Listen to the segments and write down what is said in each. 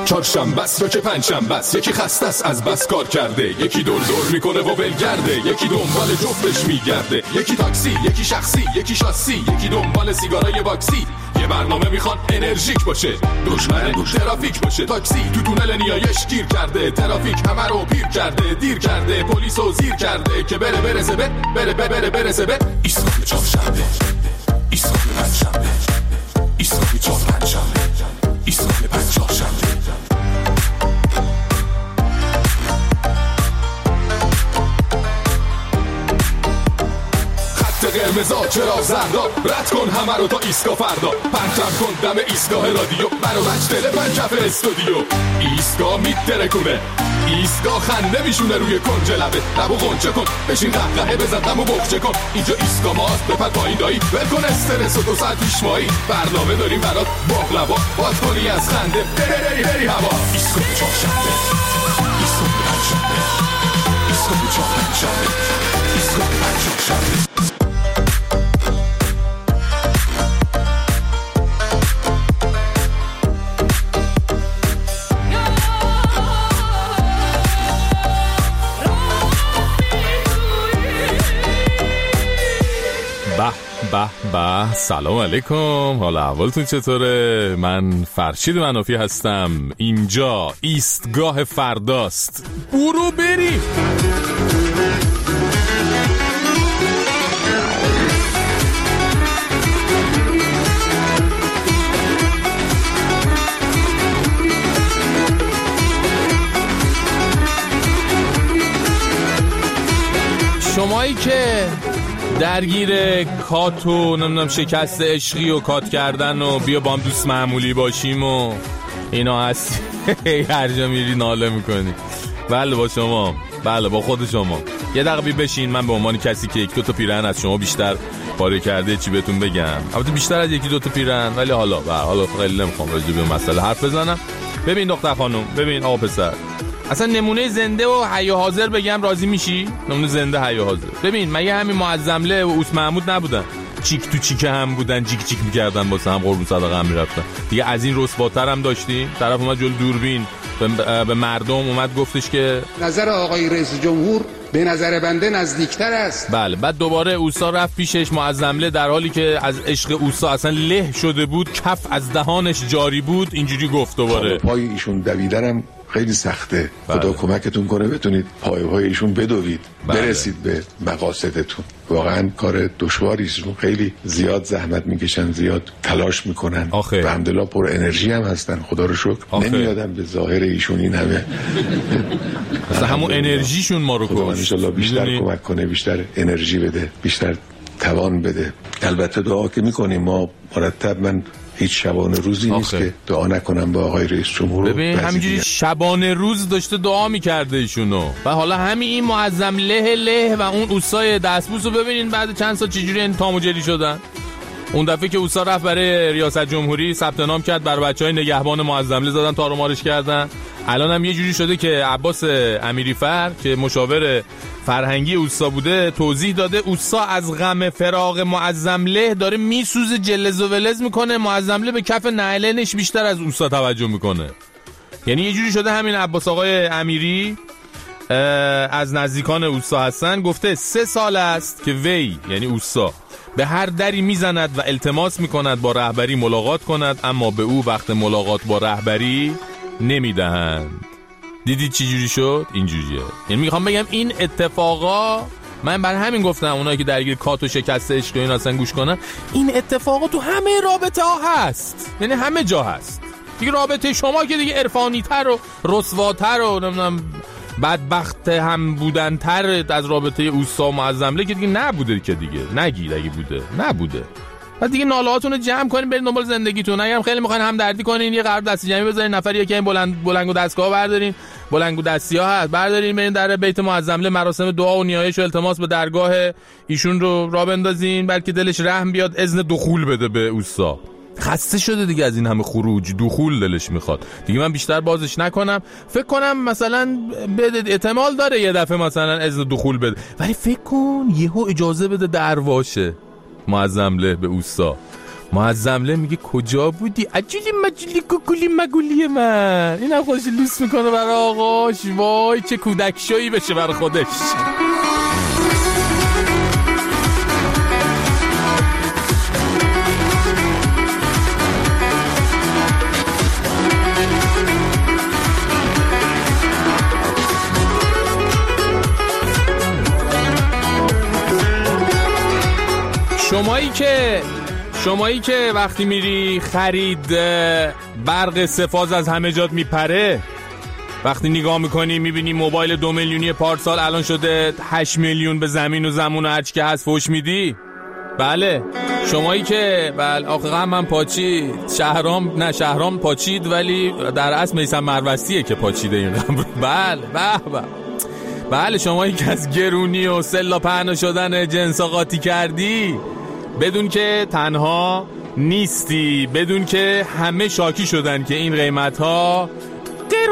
چهارشنبه است و که پنجشنبه است، یکی خسته است از بس کار کرده، یکی دور دور میکنه و ولگرده، یکی دنبال جفتش میگرده، یکی تاکسی، یکی شخصی، یکی شاسی، یکی دنبال سیگارای باکسی. یه برنامه میخوان انرژیک باشه، دشمن ترافیک باشه. تاکسی تو تونل نیایش گیر کرده، ترافیک همه رو پیر کرده، دیر کرده، پلیسو زیر کرده که برسه به ایستگاه چهارشنبه، ایستگاه پنجشنبه، ایستگاه چهارشنبه، ایستگاه پنجشنبه. قرمزا چرا زردا، رد کن همه رو تا ایستگاه فردا، پرچم کن دم ایستگاه رادیو، برو بچ دل پنکف استودیو. ایستگاه میترکونه، ایستگاه خنده میشونه روی کنج لبه، لبو غنچه کن، بشین قهقهه بزن دمو بخچه کن. اینجا ایستگاه ماست، بپر پایین دایی، ول کن استرس و 2 ساعت پیش مایی. برنامه داریم برات باقلوا، باز کنی از خنده بری هوا. ایستگاه چهارشنبه، ایستگاه پنجشنبه، ایستگاه چهارشنبه، ایستگاه پنجشنبه. به سلام علیکم، حالا احوالتون چطوره؟ من فرشید منافی هستم، اینجا ایستگاه فرداست، برو بریم. شمایی که درگیر کات و نمیدونم شکست عشقی و کات کردن و بیا با هم دوست معمولی باشیم و اینا هست، هر جا میری ناله میکنی. بله با شما، بله با خود شما. یه دقیقه بشین، من به عنوان کسی که 1-2 تا پیرهن از شما بیشتر پاره کرده چی بهتون بگم. البته بیشتر از 1-2 تا پیرهن، ولی حالا خیلی نمیخوام راجع به مسئله حرف بزنم. ببین دختر خانم، ببین آقا پسر، اصلا نمونه زنده و حی و حاضر بگم راضی میشی؟ نمونه زنده حی و حاضر. ببین مگه همین معظمله و اوس محمود نبودن؟ چیک تو چیک هم بودن، جیک جیک میکردن واسه هم، قربون صدقه هم میرفتن دیگه. از این رسواتر هم داشتیم. طرف اومد جلو دوربین به مردم اومد گفتش که نظر آقای رئیس جمهور به نظر بنده نزدیکتر است. بله، بعد دوباره اوسا رفت پیشش، معظمله در حالی که از عشق اوسا اصلا له شده بود، کف از دهانش جاری بود، اینجوری گفت دوباره پای ایشون دویدنم خیلی سخته. خدا کمکتون کنه بتونید پای ایشون بدوید، برسید به مقاصدتون. واقعا کار دشواری است، خیلی زیاد زحمت میکشن، زیاد تلاش میکنن و الحمدلله پر انرژی هم هستن، خدا رو شکر. نمیادم به ظاهر ایشون این همه مثلا همون انرژیشون ما رو کشت. ان شاءالله بیشتر کمک کنه، بیشتر انرژی بده، بیشتر توان بده. البته دعا که میکنیم ما مرتب، من هیچ شبانه روزی نیست که دعا نکنم با آقای رئیس جمهور. ببین همینجوری شبانه روز داشته دعا میکرده ایشونو، و حالا همین این معظم له و اون اوسای دستبوسو ببینین بعد چند سال چجوری این تام و جری شدن. اون دفعه که اوسا رفت برای ریاست جمهوری ثبت نام کرد، برای بچهای نگهبان معظمله زدن تار و مارش کردن. الان هم یه جوری شده که عباس امیریفر که مشاور فرهنگی اوسا بوده توضیح داده اوسا از غم فراق معظمله داره میسوزه، جلز و ولز میکنه، معظمله به کف نعلنش بیشتر از اوسا توجه میکنه. یعنی یه جوری شده همین عباس آقای امیری از نزدیکان اوسا هستن، گفته 3 سال است که وی یعنی اوسا به هر دری میزند و التماس میکند با رهبری ملاقات کند، اما به او وقت ملاقات با رهبری نمیدهند. دیدی چی جوری شد؟ اینجوریه. یعنی میخوام بگم این اتفاقا، من برای همین گفتم اونایی که درگیر کات و شکست عشقی اینا هستن گوش کنن، این اتفاقا تو همه رابطه ها هست، یعنی همه جا هست دیگه. رابطه شما که دیگه عرفانی تر و رسواتر و نمیدونم بدبخت هم بودن تر از رابطه اوسا و معظمله که دیگه نبوده، که دیگه نگید اگه بوده نبوده. بعد دیگه ناله‌هاتون رو جمع کنین، برید دنبال زندگیتون. اگه هم خیلی میخواین هم دردی کنین، یه قرارداد دستی جمعی بذارین، نفری که این بلنگو دستگاه بردارین، بلنگو دستی‌ها هست بردارین، برین در بیت معظمله مراسم دعا و نیایش و التماس به درگاه ایشون رو راه بندازین، بلکه دلش رحم بیاد اذن دخول بده به اوسا. خسته شده دیگه از این همه خروج، دخول دلش میخواد دیگه. من بیشتر بازش نکنم. فکر کنم مثلا بده، احتمال داره یه دفعه مثلا اذن دخول بده، ولی فکر کن یهو اجازه بده درواشه معظمله به اوسا. معظمله میگه کجا بودی عجولی مجولی کوکولی مگولی من. اینم خودش لوس میکنه برای آقاش. وای چه کودک شویی بشه برای خودش. شمایی که وقتی میری خرید برق سفاز از همه جات میپره، وقتی نگاه میکنی میبینی موبایل 2 میلیونی پارسال الان شده 8 میلیون به زمین و زمون و هرچی که هست فوش میدی. بله شمایی که آخه غمم پاچید، شهرام پاچید ولی در اصل میثم مروستیه که پاچیده این غم. بله شمایی که از گرونی و سلا پهنا شدن جنسا قاطی کردی، بدون که تنها نیستی، بدون که همه شاکی شدن که این قیمت ها غیر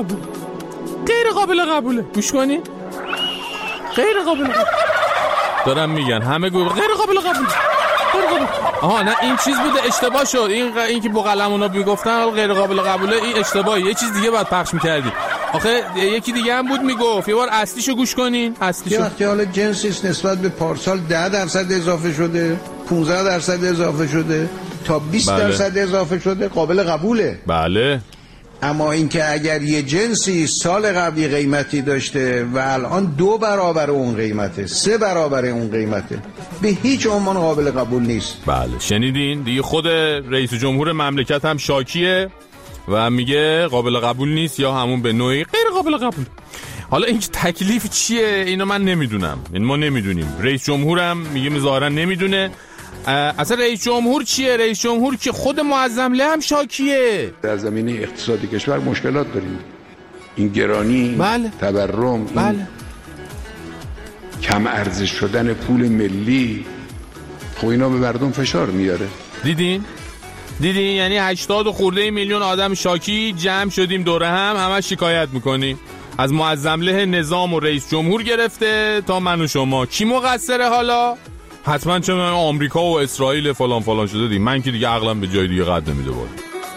قابل قبوله. گوش کنی غیر قابل قبول دارم میگن، همه غیر قابل قبول. آها نه این چیز بوده اشتباه شد. این که با قلمونا میگفتن غیر قابل قبوله، این اشتباهی، یه چیز دیگه باید پخش میکردی. آخه یکی دیگه هم بود میگفت، یه بار اصلیشو گوش کنین. اصلیشو وقتی حالا جنسیست نسبت به پارسال 10% اضافه شده، 15% اضافه شده، تا 20% اضافه شده، قابل قبوله. بله. اما اینکه اگر یه جنسی سال قبلی قیمتی داشته و الان 2 برابر اون قیمته، 3 برابر اون قیمته، به هیچ عنوان قابل قبول نیست. بله شنیدین دیگه، خود رئیس جمهور مملکت هم شاکیه و میگه قابل قبول نیست یا همون به نوعی غیر قابل قبول. حالا این تکلیف چیه اینو من نمیدونم، این ما نمیدونیم. رئیس جمهورم میگه ظاهرا نمیدونه. اصلا رئیس جمهور چیه؟ رئیس جمهور که خود معظمله هم شاکیه. در زمینه اقتصادی کشور مشکلات داریم. این گرانی، بله. تورم، بله. کم ارزش شدن پول ملی، خب اینا به مردم فشار میاره. دیدین یعنی 80 خورده میلیون آدم شاکی جمع شدیم دوره همه شکایت میکنیم. از معظمله نظام و رئیس جمهور گرفته تا من و شما. کی مقصره حالا؟ حتما چه آمریکا و اسرائیل فلان شده دیگه. من که دیگه عقلم به جای دیگه قد نمیده بود.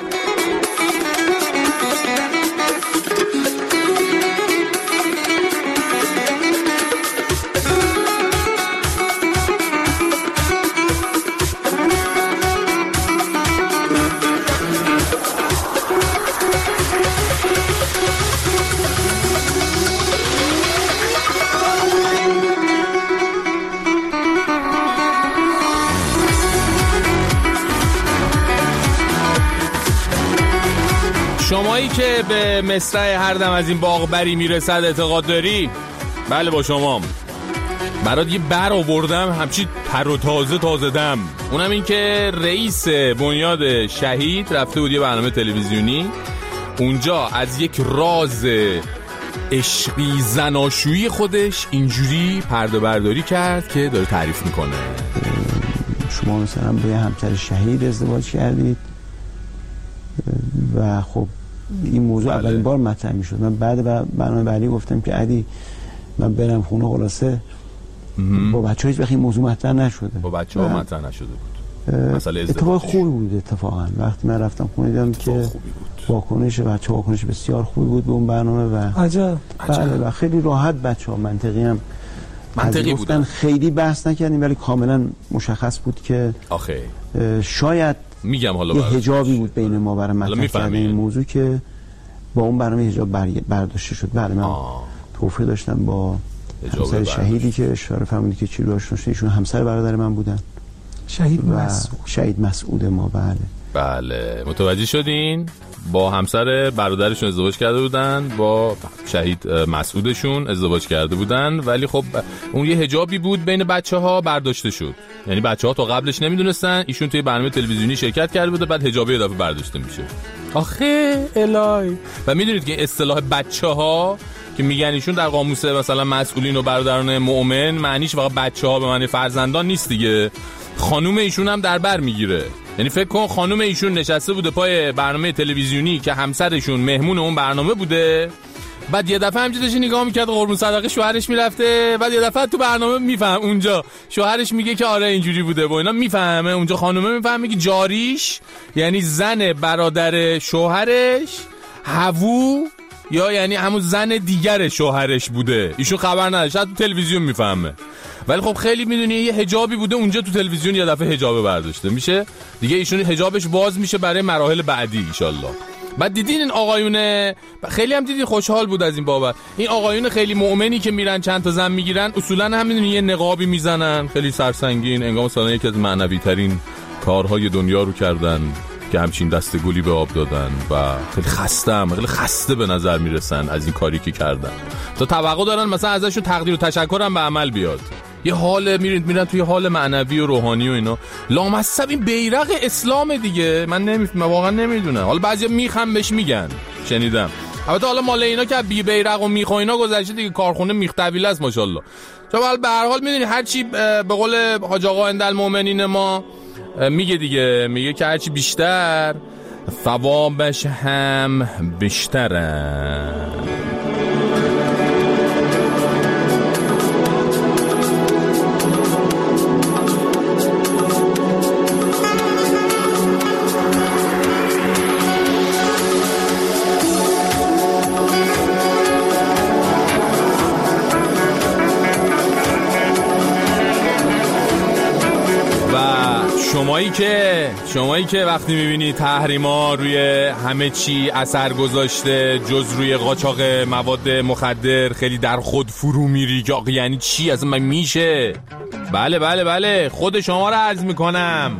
شمایی که به مصرع هر دم از این باغ بری میرسد اعتقاد داری؟ بله با شما. برات یه بر آوردم همچی تر و تازه دم. اونم این که رئیس بنیاد شهید رفته بود یه برنامه تلویزیونی، اونجا از یک راز عشقی زناشویی خودش اینجوری پرده برداری کرد که داره تعریف میکنه. شما مثلا با یه همسر شهید ازدواج کردید و خب این موضوع اولین بار مطرح میشد. من بعد برنامه بعدی گفتم که علی من برم خونه، خلاصه با بچه‌ها هیچ وقت این موضوع مطرح نشده. با بچه‌ها مطرح نشده بود. مسئله اتفاق خوبی بود اتفاقا. وقتی من رفتم خونه دیدم که واکنش بچه‌ها واکنش بسیار خوبی بود به اون برنامه و عجب. بله و خیلی راحت بچه‌ها منطقی بودن. خیلی بحث نکردیم ولی کاملا مشخص بود که آخه شاید میگم حالا یه حجابی بود بین ما برای مطرح کردن این موضوع که با اون برنامه حجاب برداشته شد. بله من توفیق داشتم با همسر شهیدی که اشاره فرمودید که چی رو آشناشه، ایشون همسر برادر من بودن، شهید مسعود ما. بله متوجه شدین؟ با همسر برادرشون ازدواج کرده بودن، با شهید مسعودشون ازدواج کرده بودن، ولی خب اون یه حجابی بود بین بچه‌ها برداشته شد. یعنی بچه‌ها تا قبلش نمیدونستن، ایشون توی برنامه تلویزیونی شرکت کرده بود، بعد حجابی اضافه برداشته میشه. آخه الهی. و میدونید که اصطلاح بچه‌ها که میگن ایشون در قاموس مثلا مسئولین و برادران مؤمن معنیش واقعا بچه‌ها به معنی فرزندان نیست دیگه. خانوم ایشون هم در بر میگیره. یعنی فکر کن خانم ایشون نشسته بوده پای برنامه تلویزیونی که همسرشون مهمون اون برنامه بوده، بعد یه دفعه همینجوری داشت نگاه میکرد قربون صدقه شوهرش میرفته، بعد یه دفعه تو برنامه میفهم اونجا شوهرش میگه که آره اینجوری بوده و اینا، میفهمه اونجا خانومه میفهمه که جاریش یعنی زن برادر شوهرش هوو یا یعنی همون زن دیگر شوهرش بوده، ایشون خبر نداشت، تو تلویزیون میفهمه. ولی خب خیلی میدونی یه حجابی بوده اونجا تو تلویزیون یه دفعه حجاب برداشته میشه دیگه، ایشون حجابش باز میشه برای مراحل بعدی ان شاءالله. بعد دیدین این آقایونه خیلی هم دیدین خوشحال بود از این بابت، این آقایون خیلی مؤمنی که میرن چند تا زن میگیرن اصولا هم میدونی یه نقابی میزنن خیلی سرسنگین، انگار مثلا یکی از معنوی ترین کارهای دنیا رو کردن که همچین دست گلی به آب دادن و خیلی خسته به نظر میرسن از این کاری که کردن، تا توقع دارن مثلا ازشون تقدیر و تشکر هم به عمل بیاد. یه حال میرن توی حال معنوی و روحانی و اینا. لامصب این بیرق اسلام دیگه، من واقعا نمیدونم، حالا بعضیا میخم بهش میگن شنیدم، البته حالا مال اینا که بی بیرق و میخ و اینا گذشته دیگه، کارخونه میخ طویله است ماشاءالله. چون به هر حال میدونی هر چی به قول حاج آقا اندالمؤمنین ما میگه دیگه، میگه که هرچی بیشتر ثوابش هم بیشتره. شمایی که وقتی میبینی تحریما روی همه چی اثر گذاشته جز روی قاچاق مواد مخدر خیلی در خود فرو میری که یعنی چی اصلا من میشه؟ بله خود شما رو عرض میکنم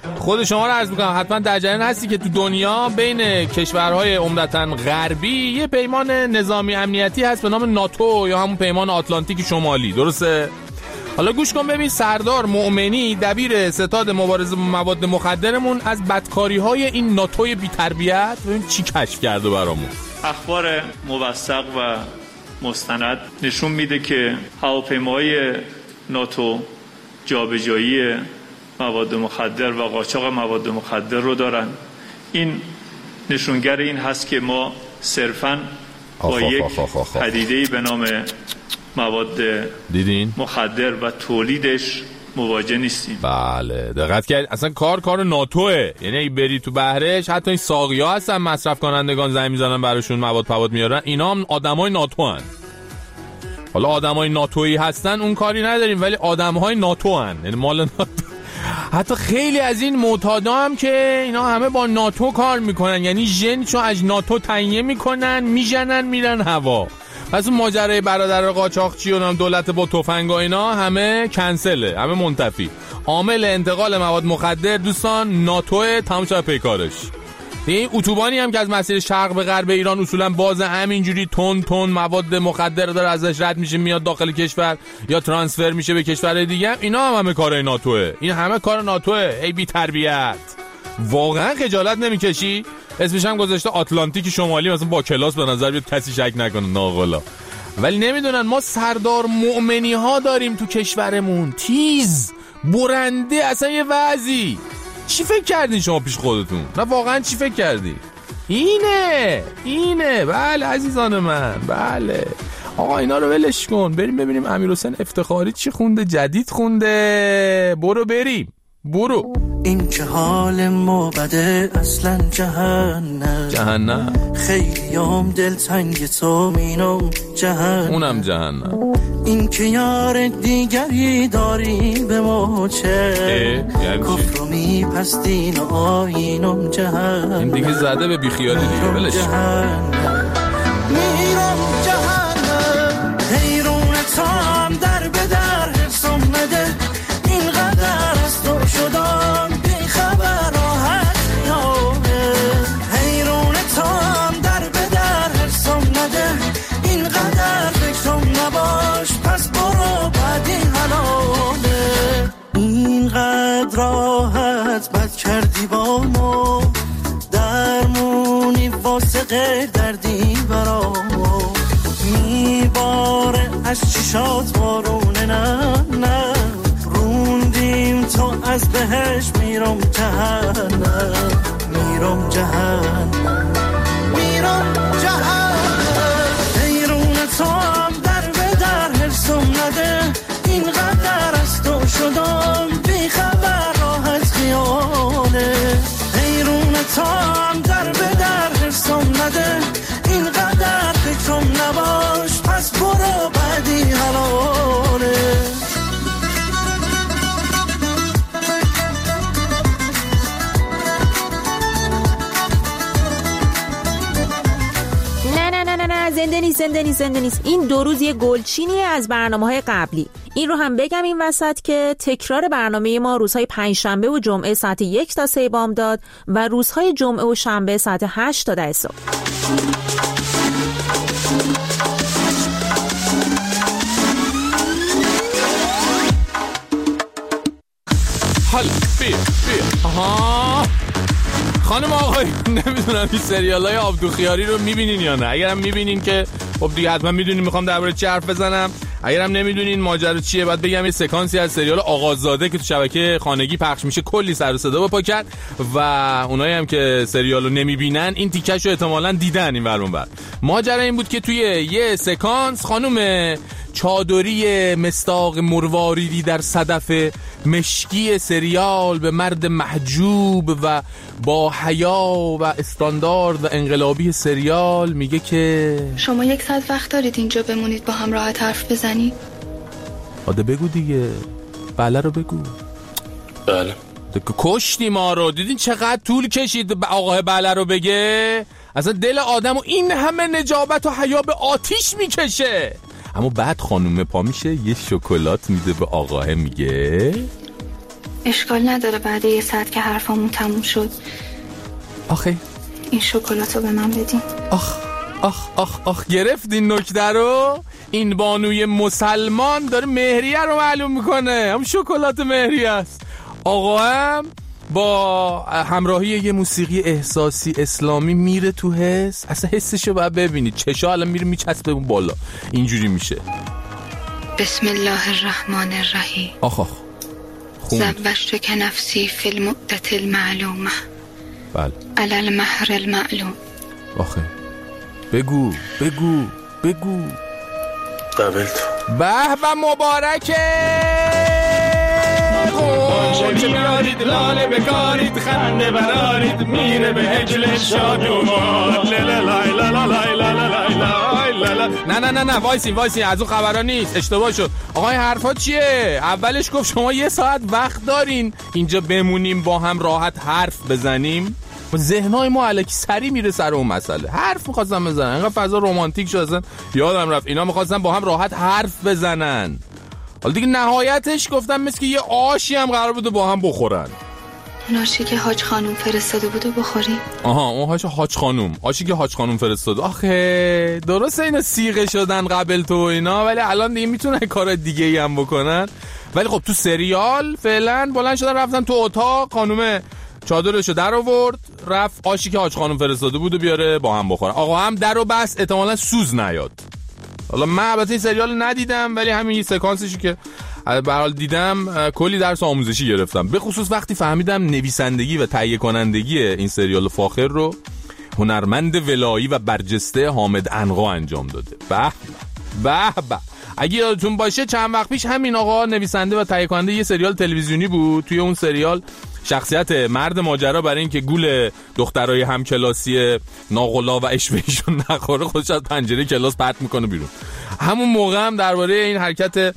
حتما در جریان هستی که تو دنیا بین کشورهای عمدتاً غربی یه پیمان نظامی امنیتی هست به نام ناتو یا همون پیمان آتلانتیک شمالی، درسته؟ حالا گوش کن ببین، سردار مؤمنی دبیر ستاد مبارزه با مواد مخدرمون از بدکاری‌های این ناتوی بی‌تربیت ببین چی کشف کرده برامون. اخبار موثق و مستند نشون میده که هواپیماهای ناتو جابجایی مواد مخدر و قاچاق مواد مخدر رو دارن. این نشونگر این هست که ما صرفاً با یک پدیده‌ای به نام مواد مخدر و تولیدش مواجه نیستیم. بله دقت کرد، اصلا کار ناتوه، یعنی بری تو بحرش حتی این ساقیا هستن مصرف کنندگان زنگ میزنن براشون مواد میارن، اینا هم آدمای ناتو هن. حالا آدمای ناتویی هستن اون کاری نداریم، ولی آدمهای ناتو هن، یعنی مال ناتو. حتی خیلی از این معتادا هم که اینا همه با ناتو کار میکنن، یعنی ژنشو از ناتو تعیین میکنن میزنن میرن هوا. پس اون ماجرای برادر قاچاقچی و دولت با تفنگ و اینا همه کنسله، همه منتفی. عامل انتقال مواد مخدر دوستان ناتو تمام شده پیکارش. این اتوبانی هم که از مسیر شرق به غرب ایران اصولا باز همینجوری تون مواد مخدر داره ازش رد میشه میاد داخل کشور یا ترانسفر میشه به کشورهای دیگه، اینا همه کارای ناتوه. این همه کار ناتوه. ای بی تربیت، واقعا خجالت نمیکشی؟ اسمش هم گذاشته آتلانتیک شمالی، مثلا با کلاس به نظر بیاد کسی شک نکنه ناقلا. ولی نمیدونن ما سردار مؤمنی ها داریم تو کشورمون، تیز برنده، اصلا یه وضعی. چی فکر کردین شما پیش خودتون؟ نه واقعا چی فکر کردی؟ اینه بله عزیزان من، بله آقا اینا رو ولش کن، بریم ببینیم امیرحسین افتخاری چی خونده، جدید خونده. برو. این که حال ما بده اصلا جهنم خیلیام دلتنگ تو مینم جهنم، اونم جهنم. این که یار دیگری داری به ما چه کفر میپستین و آینم جهنم. این دیگه زده به بیخیالی دیگه، ولش میرم جهنم. حیرون تام در به در حفظم نده، اینقدر از تو شدم بیخبر راحت میامه. حیرون تام در به در حفظم نده، اینقدر فکرم نباش پس برو بعد این حلاله. اینقدر راحت بد کردی با ما، درمونی واسه غیر دردی برا ما. میباره از چشات بارونه نه روندی باشیم تو از بهش میرم جهنم میرم جهنم میرم جهنم حیرون تو هم در به در حرسم نده اینقدر از تو شدم بیخبر راه از خیاله حیرون تو هم در به در حرسم نده اینقدر فکرم نباش پس برو بعدی حلاله نه زنده نیست. این 2 روز یه گلچینی از برنامه‌های قبلی. این رو هم بگم این وسط که تکرار برنامه ما روزهای پنجشنبه و جمعه ساعت 1 تا 3 بامداد و روزهای جمعه و شنبه ساعت 8 تا 10 صبح. حالا بیا آها خانم آقای نمیدونم این سریالای آبدوخیاری رو میبینین یا نه. اگرم میبینین که خب دیگه حتما میدونین میخوام درباره چی حرف بزنم. اگرم نمیدونین ماجرا چیه باید بگم یه سکانسی از سریال آقازاده که تو شبکه خانگی پخش میشه کلی سر و صدا بپا کرد و اونایی هم که سریالو نمیبینن این تیکشو احتمالاً دیدن این ور اون ور. ماجرا این بود که توی یه سکانس خانم چادری مستاق مرواریدی در صدف مشکی سریال به مرد محجوب و با حیا و استاندارد و انقلابی سریال میگه که شما 1 ساعت وقت دارید اینجا بمونید با هم راحت حرف بزنید. آده بگو دیگه بله رو بگو. بله کشتی ما رو دیدین چقدر طول کشید آقای بله رو بگه. اصلا دل آدم و این همه نجابت و حیا به آتیش میکشه. اما بعد خانومه پا میشه یه شکلات میده به آقاه میگه اشکال نداره بعد 1 ساعت که حرفامون تموم شد آخه این شکلاتو به من بدین. آخ گرفتین نکته رو. این بانوی مسلمان داره مهریه رو معلوم میکنه. هم شکلات مهریه است. آقا هم با همراهی یه موسیقی احساسی اسلامی میره تو حس. اصلا حسشو باید ببینید چشا الان میره میچسبه اون بالا اینجوری میشه. بسم الله الرحمن الرحیم. آخ زوجتک که نفسی فی المدت المعلومه بله علی المهر المعلوم. آخه بگو قبلت به مبارکه. چه میارید لاله بکارید خنده برارید میره به هجل شادومان. نه وایسین از اون خبرها نیست اشتباه شد. آقای حرفا چیه؟ اولش گفت شما 1 ساعت وقت دارین اینجا بمونیم با هم راحت حرف بزنیم. ذهنای ما الکی سری میره سر اون مسئله. حرف می‌خواستم بزنن انقدر فضا رمانتیک شد یادم رفت اینا می‌خواستن با هم راحت حرف بزنن. حالا دیگه نهایتش گفتم مثل که یه آشی هم قرار بوده با هم بخورن. اون آشی که حاج خانوم فرستاده بوده بخوریم. آها اون حاج خانوم آشی که حاج خانوم فرستاده. آخه درسته اینا سیغه شدن قبل تو اینا ولی الان دیگه میتونن کار دیگه ای هم بکنن. ولی خب تو سریال فعلا بلند شدن رفتن تو اتاق خانوم چادرشو در آورد رفت آشی که حاج خانوم فرستاده بود و بیاره با هم بخورن. آقا هم درو بس احتمالاً سوز نیاد. حالا من البته این سریال ندیدم ولی همین سکانسشی که به حال دیدم کلی درس آموزشی گرفتم. به خصوص وقتی فهمیدم نویسندگی و تهیه کنندگی این سریال فاخر رو هنرمند ولایی و برجسته حامد عنقا انجام داده. به اگه یادتون باشه چند وقت پیش همین آقا نویسنده و تهیه کننده یه سریال تلویزیونی بود. توی اون سریال شخصیت مرد ماجرا برای اینکه گول دخترای همکلاسی ناقلا و اشوهشون نخوره خودش از پنجره کلاس پرت میکنه بیرون. همون موقع هم درباره این حرکت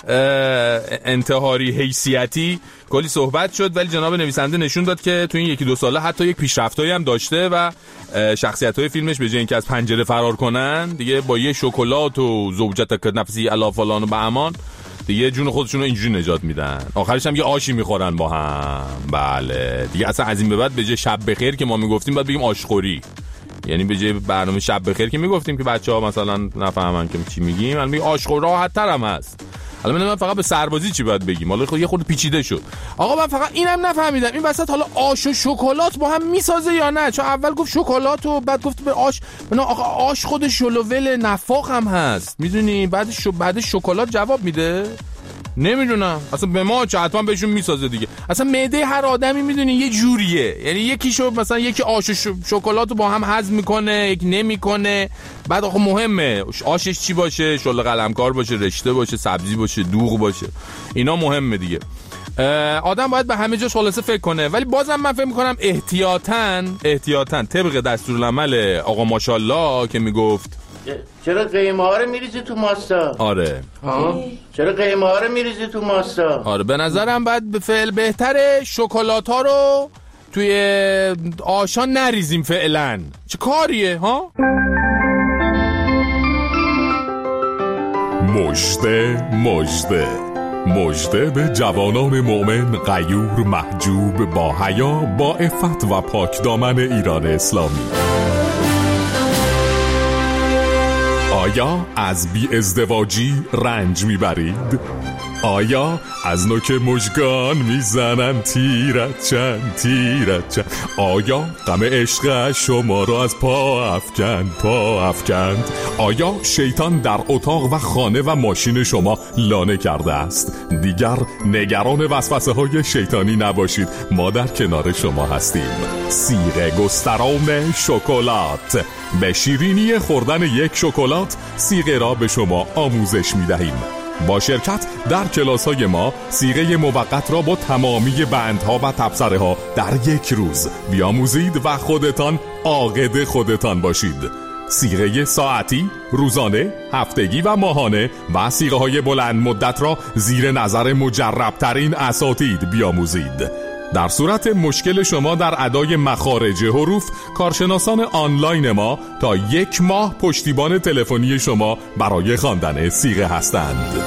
انتحاری حیثیتی کلی صحبت شد ولی جناب نویسنده نشون داد که تو این 1-2 ساله حتی یک پیشرفتایی هم داشته و شخصیت‌های فیلمش به جای اینکه از پنجره فرار کنن دیگه با یه شکلات و زوجتک نفسی الا فلان و به امان دیگه جون خودشون رو اینجوری نجات میدن. آخرش هم یه آشی میخورن با هم. بله دیگه اصلا از این به بعد به جای شب بخیر که ما میگفتیم باید بگیم آشخوری. یعنی به جای برنامه شب بخیر که میگفتیم که بچه‌ها مثلا نفهمن که چی میگیم الان میگیم آشخور راحت‌تر هم هست. حالا من فقط به سربازی چی باید بگیم؟ حالا یه خورده پیچیده شد. آقا من فقط اینم نفهمیدم این وسط حالا آش و شکلات با هم میسازه یا نه؟ چون اول گفت شکلات و بعد گفت به آش. نه آقا آش خودش شلوول نفاق هم هست میدونی بعدش شکلات جواب میده. نمیدونم اصلا به ما چه، حتما بهشون میسازه دیگه. اصلا معده هر آدمی میدونی یه جوریه، یعنی یکیشو مثلا یکی آش شکلاتو با هم هضم میکنه، یک نمیکنه. بعد آخه مهمه آشش چی باشه، شل قلمکار باشه، رشته باشه، سبزی باشه، دوغ باشه، اینا مهمه دیگه. آدم باید به همه جاش خلاصه فکر کنه، ولی بازم من فکر میکنم احتیاطاً طبق دستورالعمل آقا ماشاءالله که میگفت چرا قیمه ها رو میریزی تو ماستا؟ آره چرا قیمه ها رو میریزی تو ماستا؟ آره به نظرم باید به فعل بهتره شکلات ها رو توی آشان نریزیم فعلا. چه کاریه ها؟ مژده به جوانان مؤمن غیور محجوب با حیا با عفت و پاک دامن ایران اسلامی. آیا از بی ازدواجی رنج میبرید؟ آیا از نوک مژگان میزنن تیرت چند؟ آیا غم عشق شما را از پا افکند؟ آیا شیطان در اتاق و خانه و ماشین شما لانه کرده است؟ دیگر نگران وسوسه های شیطانی نباشید، ما در کنار شما هستیم. صیغه گستران شکلات. به شیرینی خوردن یک شکلات صیغه را به شما آموزش میدهیم. با شرکت در کلاس‌های ما صیغه موقت را با تمامی بندها و تبصره ها در یک روز بیاموزید و خودتان عاقد خودتان باشید. صیغه ساعتی، روزانه، هفتگی و ماهانه و صیغه های بلند مدت را زیر نظر مجربترین اساتید بیاموزید. در صورت مشکل شما در ادای مخارج حروف، کارشناسان آنلاین ما تا 1 ماه پشتیبان تلفنی شما برای خواندن صیغه هستند.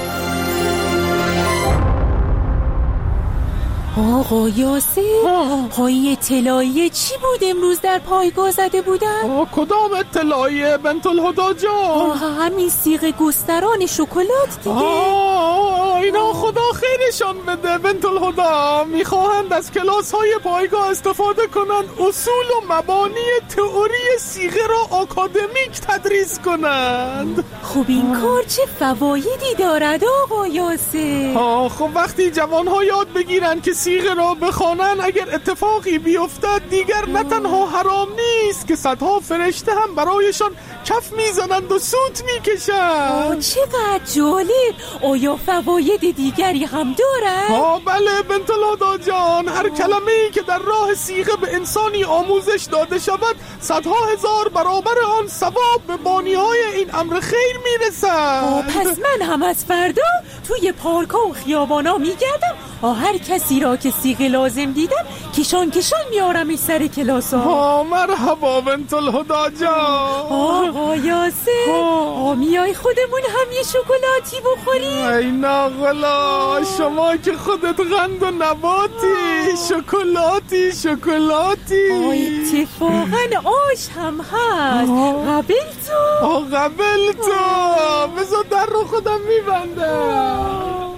آقا یاسر، پای اطلاعیه چی بود امروز در پایگاه زده بودن؟ کدام اطلاعیه بنت الهدی جان؟ همین صیغه گستران شکلات دیگه. اینا خدا خیرشان بده بنت الهدی، میخواهند از کلاس های پایگاه استفاده کنند، اصول و مبانی تئوری صیغه را آکادمیک تدریس کنند. خب این کار چه فوایدی دارد آقا یاسر؟ خب وقتی جوانها یاد بگیرن که صیغه را بخوانن، اگر اتفاقی بیفتد دیگر نه تنها حرام نیست که صدها فرشته هم برایشان کف میزنند و سوت میکشند. چقدر جالب! آیا فواید دیگری هم دارد؟ بله بنت الهدی جان، هر کلمه‌ای که در راه صیغه به انسانی آموزش داده شود 100,000 برابر آن ثواب به بانی‌های این امر خیر میرسد. پس من هم از فردا توی پارک‌ها و خیابانا میگردم، هر کسی را که صیغه لازم دیدم کشان میارم این سر کلاسا. مرحبا بنت الهدی جان. آقا یاسر، میای خودمون هم یه شکلاتی بخوریم؟ ای ناغلا، شما که خودت غند و نباتی، شکلاتی. اتفاقا آش هم هست. قبل تو بذار در رو خودم میبندم.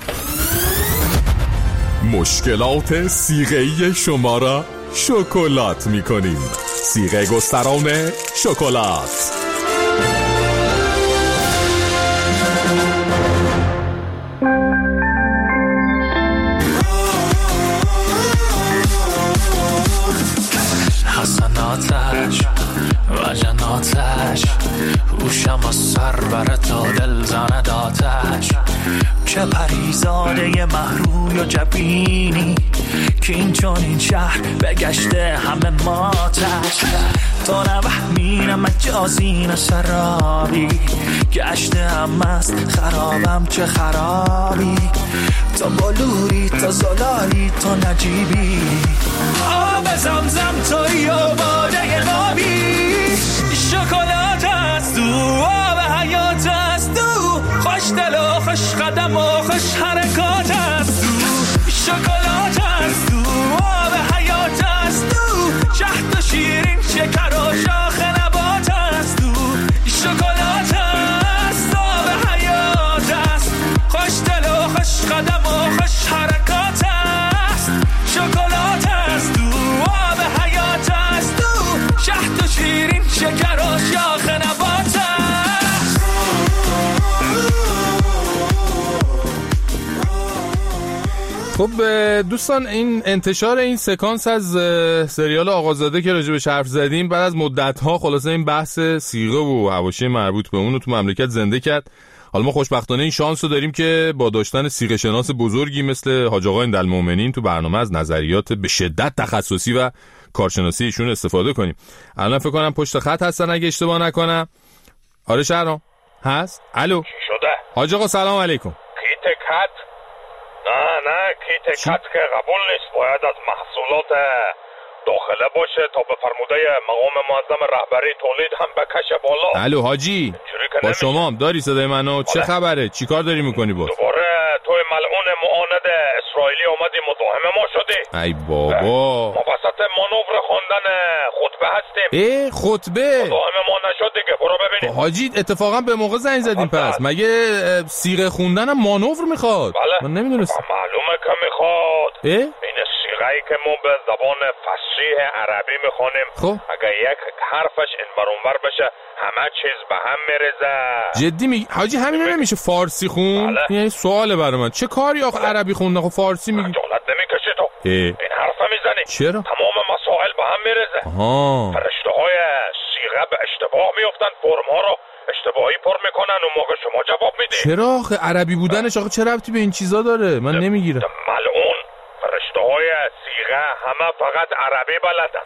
مشکلات صیغه‌ای شما را شکلات می‌کنیم. صیغه گستران شکلات. حسناتش و جناتش، هوشم از سر بره تا دل زند آتش. چه پریزاده محروی و جبینی که این چون این شهر بگشته همه ماتش. تا نوهمینم مجازین سرابی، گشته هم است خرابم چه خرابی. تا بلوری تا زلالی تا نجیبی، آب زمزم توی و باده غابی. شکلات است تو، آب حیات است تو، خوش دل و خوش قدم و خوش حرکات است تو. شکلات است تو، آب حیات است تو، شهد و شیرین شکر و شاخ نبات است تو. شکلات است، آب حیات است، خوش دل و خوش قدم و خوش حرکات است. شکلات است تو، آب حیات است تو، خب دوستان، این انتشار این سکانس از سریال آقازاده که راجع بهش حرف زدیم بعد از مدت‌ها خلاصه این بحث صیغه و حواشی مربوط به اون رو تو مملکت زنده کرد. حالا ما خوشبختانه این شانس رو داریم که با داشتن صیغه شناس بزرگی مثل حاج آقا ایندالمومنین تو برنامه از نظریات به شدت تخصصی و کارشناسی ایشون استفاده کنیم. الان فکر کنم پشت خط هستن اگه اشتباه نکنم. آره شهرام هست؟ الو. چی شده؟ حاج آقا سلام علیکم. کیت کت؟ نه کیت کت که قبول نیست، باید از محصولات داخله باشه تا به فرموده مقام معظم رهبری تولید هم بکشه بالا. الو حاجی، با شما داری صدای منو؟ چه خبره؟ چی کار داری میکنی باز؟ دوباره توی ملعون معاند اسرائیلی اومدی مزاحم ما شدی. ای بابا، ما وسط مانور خوندن خطبه هستیم. خطبه؟ مزاحم ما نشد دیگه، برو ببینیم. حاجی اتفاقا به موقع زنگ زدیم پس. مگه صیغه خوندنم مانور میخواد؟ بله. من نمیدونستم. معلومه که میخواد. این صیغه‌ای که ما به زبان فصیح عربی میخونیم، اگه یک حرفش این برونور بشه همه چیز به هم میرزه. جدی میگی؟ حاجی همین نمیشه فارسی خون؟ یعنی سواله برای من، چه کاری آخه عربی خوندن خب فارسی میگی؟ جالت نمیکشی تو؟ این حرف میزنی؟ چرا؟ تمام مسائل به هم میرزه. فرشته های صیغه به اشتباه میافتن، فرم ها رو اشتباهی پر میکنن و موقع شما جواب میدی. چرا آخه عربی بودنش آخه چه ربطی به این چیزا داره؟ من نمیگیرم. ملعون فرشته های صیغه همه فقط عربی بلدن.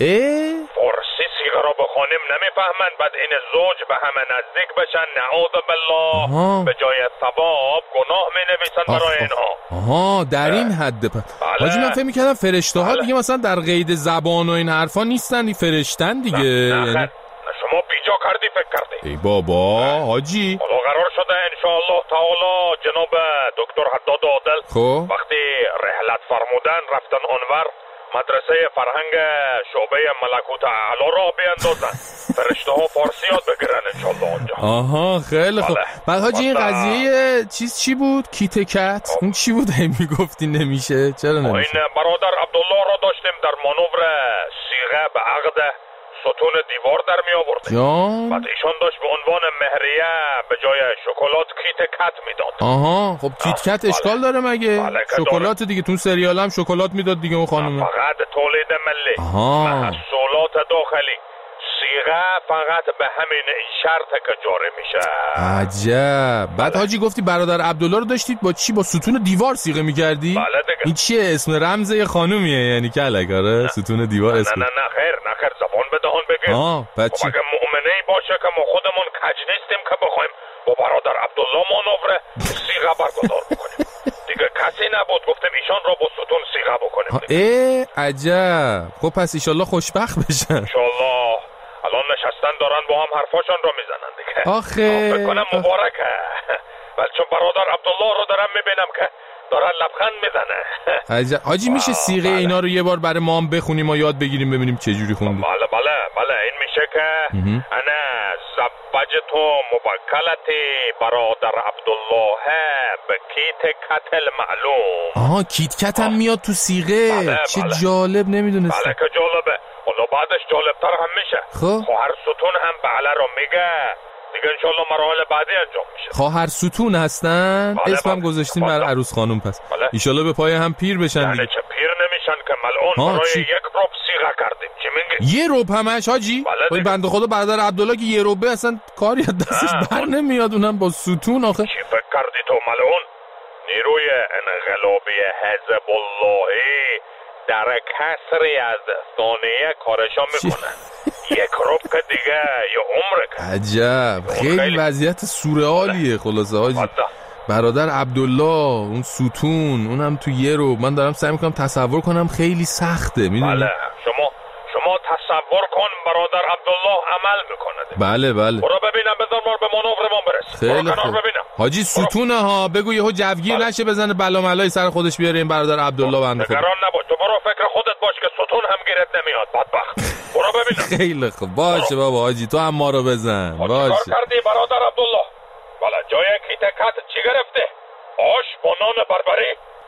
فارسی صیغه رو بخونیم نمیفهمن، بعد این زوج به همه نزدیک بشن، نعوذ بالله، به جای ثواب گناه مینویسن برای اینها. در این حد. حاجی من فکر میکردم فرشته ها دیگه مثلا در قید زبان و این حرفا نیستن، فرشتن دیگه. نه شما بیجا کردی فکر کردی. ای بابا حاجی، حالا قرار شده انشاءالله تعالی جناب دکتر حداد عادل وقتی رحلت فرمودن رفتن اونور مدرسه فرهنگ شعبه ملکوت اعلی را بیندازن، فرشته ها فارسی یاد بگیرن انشاءالله اونجا. خیلی خوب. بعد حاجی این قضیه چی بود؟ کیت کت اون چی بود میگفتی نمیشه؟ چرا نمیشه؟ این برادر عبدالله را داشتیم در مانور صیغه به عقد ستون دیوار در می آورده. بعد ایشان داشت به عنوان مهریه به جای شکلات کیت کت میداد. خب کیت کت اشکال داره مگه؟ شکلات دیگه تو سریال هم شکلات میداد دیگه اون خانومه. فقط تولید ملی، محصولات داخلی. صیغه فقط به همین شرط که جاری میشه. عجب. بعد حاجی گفتی برادر عبدالله رو داشتید با چی؟ با ستون دیوار صیغه میکردی؟ بله دیگه. این چیه؟ اسم رمز یه خانومیه یعنی کلکاره؟ ستون دیوار اسم. نه خیر زبان به دهان بگیر. اگه مؤمنه باشه که ما خودمون کج نیستیم که بخوایم با برادر عبدالله مانور صیغه برگزار بکنیم. دیگه کسی نبود گفتیم ایشان رو با ستون صیغه بکنیم. عجب. خب پس ایشالله خوشبخت بشن. انشالله. الان نشستن دارن با هم حرفاشون رو میزنن دیگه. فکر کنم مبارکه. ولی چون برادر عبدالله رو دارم میبینم که دارن لبخند میزنه. عجب. حاجی میشه صیغه اینا رو یه بار برای ما هم بخونیم و یاد بگیریم ببینیم چه جوری خوندیم؟ بله این میشه که انا زوجت موکلتی برادر عبدالله به کیت کت معلوم. کیت کت هم میاد تو صیغه. چه جالب، نمیدونستم. بله که جالبه. حالا بعدش جالبتر هم میشه. خواهر ستون هم بله رو میگه دیگه، انشالله مراحل بعدی انجام میشه. خواهر ستون هستن؟ اسمم گذاشتیم بر عروس خانم. پس ایشالله به پای هم پیر بشن دیگه. چه پیر نمیشن که ملعون برای یک رب صیغه کردیم. چی میگی؟ یه رب همش حاجی؟ این بنده خدا برادر عبدالله که یه ربه اصلا کاری از دستش بر نمیاد، اونم با ستون. آخه چی فکر کردی تو ملعون؟ نیروی انقلابی حزب اللهی در کسری از ثانیه کارشا میکنن. یک رب که دیگه یه عمره که. عجب. خیلی وضعیت سورئالیه خلاصه حاجی. برادر عبدالله اون ستون اونم تو یه رو. من دارم سعی میکنم تصور کنم، خیلی سخته میدونی. بله شما تصور کن برادر عبدالله عمل میکنه. بله برو ببینم، بذار ما به مانورمون برس. خیلی خوب حاجی. ستونه ها بگو یهو جوگیر نشه بزنه بلا ملای سر خودش بیاره این برادر عبدالله بنده خدا. نگران نباش، تو برو فکر خودت باش که ستون هم گیرت نمیاد بدبخت. برو ببینم. خیلی خوب باشه بابا حاجی، تو هم ما رو بزن. باشه. چیکار کردی برادر عبدالله؟ بله جای کیت کت چی گرفته؟ آش با نان بربری؟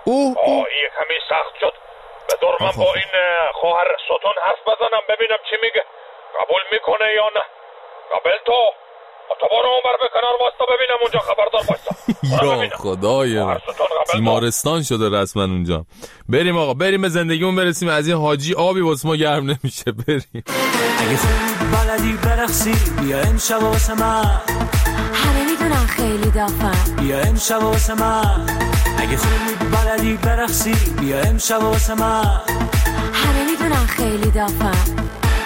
این کمی سخت شد. بذار من با این خواهر ستون حرف بزنم ببینم چی میگه. قبول میکنه یا نه؟ قبل تو تو برو اون بر به کنار واستا ببینم اونجا، خبردار واستا. یا خدایا تیمارستان شده رسما اونجا. بریم آقا، بریم به زندگیمون برسیم. از این حاجی آبی واسه ما گرم نمیشه. بریم. اگه خوب بلدی برقصی بیا امشب واسه من، همه میدونن خیلی دافم، بیا امشب واسه من. اگه خوب بلدی برقصی بیا امشب واسه من، همه میدونن خیلی دافم.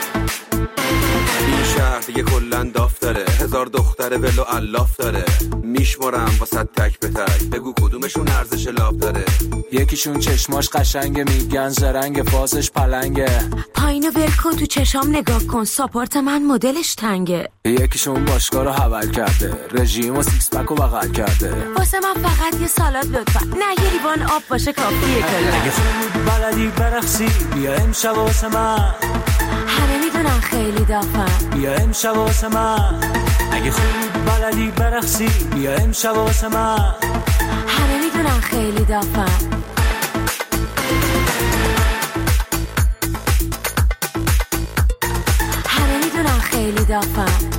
این شهر دیگه کلن داف داره، هزار دختره ولو الاف داره، میشمرم واسه تک به تک، بگو کدومشون ارزش لاف داره. یکیشون چشماش قشنگه میگن زرنگ، فازش پلنگه، پایینو ول کن تو چشام نگاه کن، ساپورت من مدلش تنگه. یکیشون باشگاه رو حول کرده، رژیم و سیکس پک رو بغل کرده، واسه من فقط یه سالاد لطفا، نه یه لیوان آب باشه کافیه کلا. اگه خوب بلدی برقصی بیا امشب واسه من، همه میدونن خیلی دافم، بیا امشب واسه من. اگه خوب بلدی برقصی بیا امشب واسه من، همه میدونن خیلی دافم. همه میدونن خیلی دافم.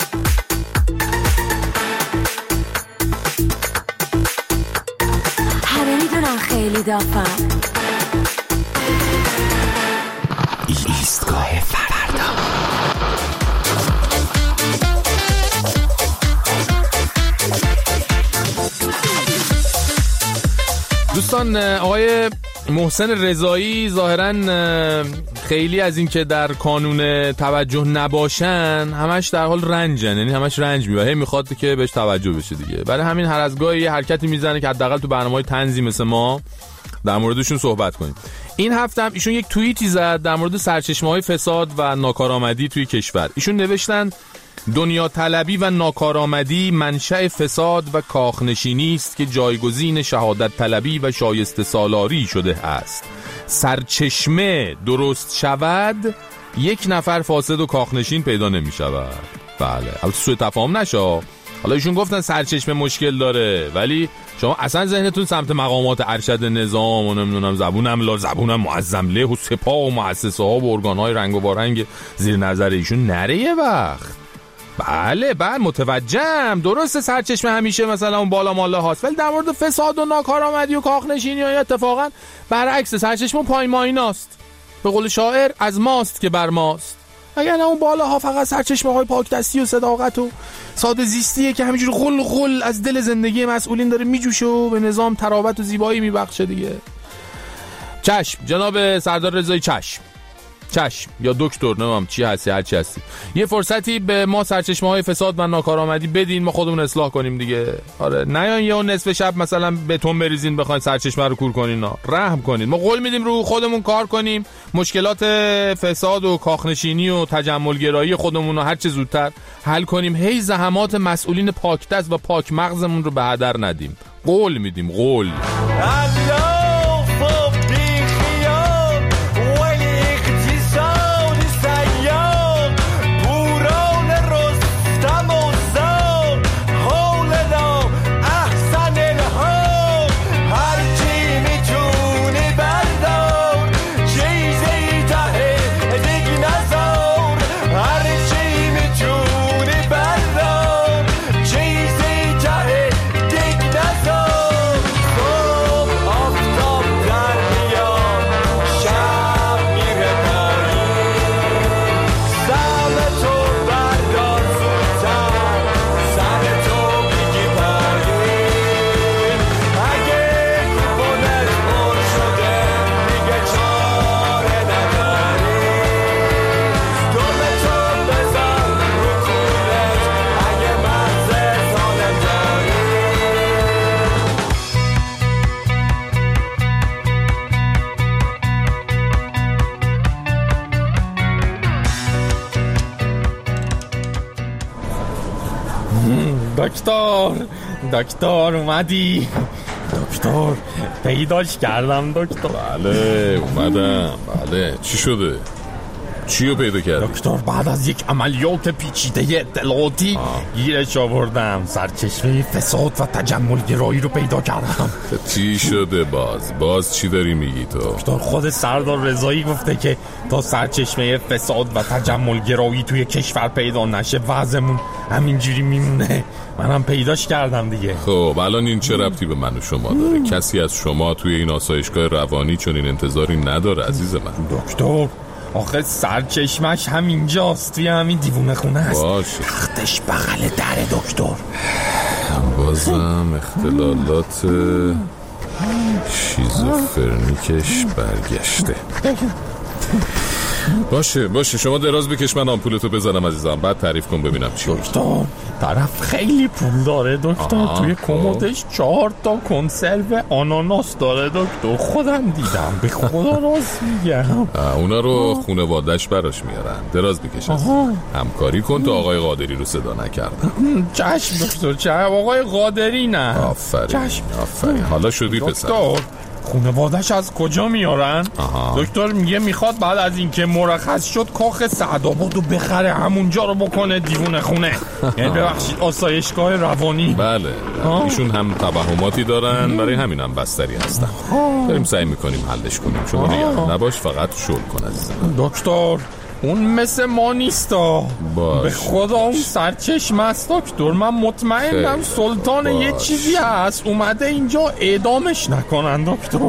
همه میدونن خیلی دافم. ایستگاه فردا. دوستان، آقای محسن رضایی ظاهراً خیلی از این که در کانون توجه نباشن همش در حال رنجن، یعنی همش رنج میبره، میخواد که بهش توجه بشه دیگه. برای همین هر از گاهی یه حرکتی میزنه که حداقل تو برنامه‌های طنزی مثل ما در موردشون صحبت کنیم. این هفته هم ایشون یک توییتی زد در مورد سرچشمه‌های فساد و ناکارآمدی توی کشور. ایشون نوشتن دنیا طلبی و ناکارآمدی منشأ فساد و کاخنشینی است که جایگزین شهادت طلبی و شایسته سالاری شده است. سرچشمه درست شود، یک نفر فاسد و کاخنشین پیدا نمی شود. بله، البته سوء تفاهم نشه. حالا ایشون گفتن سرچشمه مشکل داره، ولی شما اصلا ذهنتون سمت مقامات ارشد نظام و نمیدونم زبونم معظم له و سپاه و مؤسسه ها و ارگان‌های رنگ و بارنگ زیر نظر ایشون نره یه وقت. بله متوجهم، درسته سرچشمه همیشه مثلا اون بالا مالا هاست، ولی در مورد فساد و ناکارآمدی و کاخنشینی ها اتفاقا برعکس، سرچشمه پایین مایناست. به قول شاعر از ماست که بر ماست. اگر نه اون بالاها فقط سرچشمه های پاک دستی و صداقت و ساده زیستیه که همینجوری غل از دل زندگی مسئولین داره میجوشه و به نظام تراوت و زیبایی میبخشه دیگه. چشم جناب سردار رضایی، چشم یا دکتر، نمیم چی هستی، هر چی هستی، یه فرصتی به ما سرچشمه‌های فساد و ناکارآمدی بدین، ما خودمون اصلاح کنیم دیگه. آره، نه یه نصف شب مثلا بتون بریزین بخواید سرچشمه رو کور کنین، رحم کنین. ما قول میدیم رو خودمون کار کنیم، مشکلات فساد و کاخنشینی و تجملگرایی خودمون رو هر چه زودتر حل کنیم، هی زحمات مسئولین پاک دست و پاک مغزمون رو به هدر ندیم. قول میدیم، قول. دکتر اومدی؟ دکتر پیداش کردم دکتر. بله اومدم. بله چی شده؟ چیو پیدا کردی؟ دکتر بعد از یک عملیات پیچیده اطلاعاتی گیرش آوردم. سرچشمه فساد و تجمل گرایی رو پیدا کردم. چی شده باز چی داری میگی تو؟ دکتر خود سردار رضایی گفته که تا سرچشمه فساد و تجمل گرایی توی کشور پیدا نشه وضعمون همینجوری میمونه. منم پیداش کردم دیگه. خب الان این چه ربطی به من و شما داره؟ کسی از شما توی این آسایشگاه روانی چون این انتظاری نداره عزیز من. دکتر آخه سرچشمش همینجاست، توی همین دیوونه خونه است. باشه. تختش بغل در دکتر. بازم اختلالات شیزوفرنیکش برگشته. باشه شما دراز بکش من آمپولتو بزنم عزیزم، بعد تعریف کن ببینم چی. دکتر طرف خیلی پول داره دکتر. توی کمدش 4 تا کنسرو آناناس داره دکتر. خودم دیدم، به خدا راست میگم. اونا رو خانواده‌اش براش میارن. دراز بکش همکاری کن تا آقای قادری رو صدا نکردن. چشم دکتر. چشم آقای قادری نه. آفرین حالا شدی پسر. دکتر خانواده‌اش از کجا میارن؟ دکتر میگه میخواد بعد از اینکه مرخص شد کاخ سعدآبادو بخره، همونجا رو بکنه دیوونه خونه. یعنی ببخشید آسایشگاه روانی. بله ایشون هم توهماتی دارن، برای همین هم بستری هستن. داریم سعی میکنیم حلش کنیم. شما نگران نباش، فقط شل کن عزیزم. دکتر اون مثل ما نیستا. به خدا اون سرچشم است دکتر. من مطمئنم سلطان یه چیزی هست اومده اینجا اعدامش نکنن دکتر.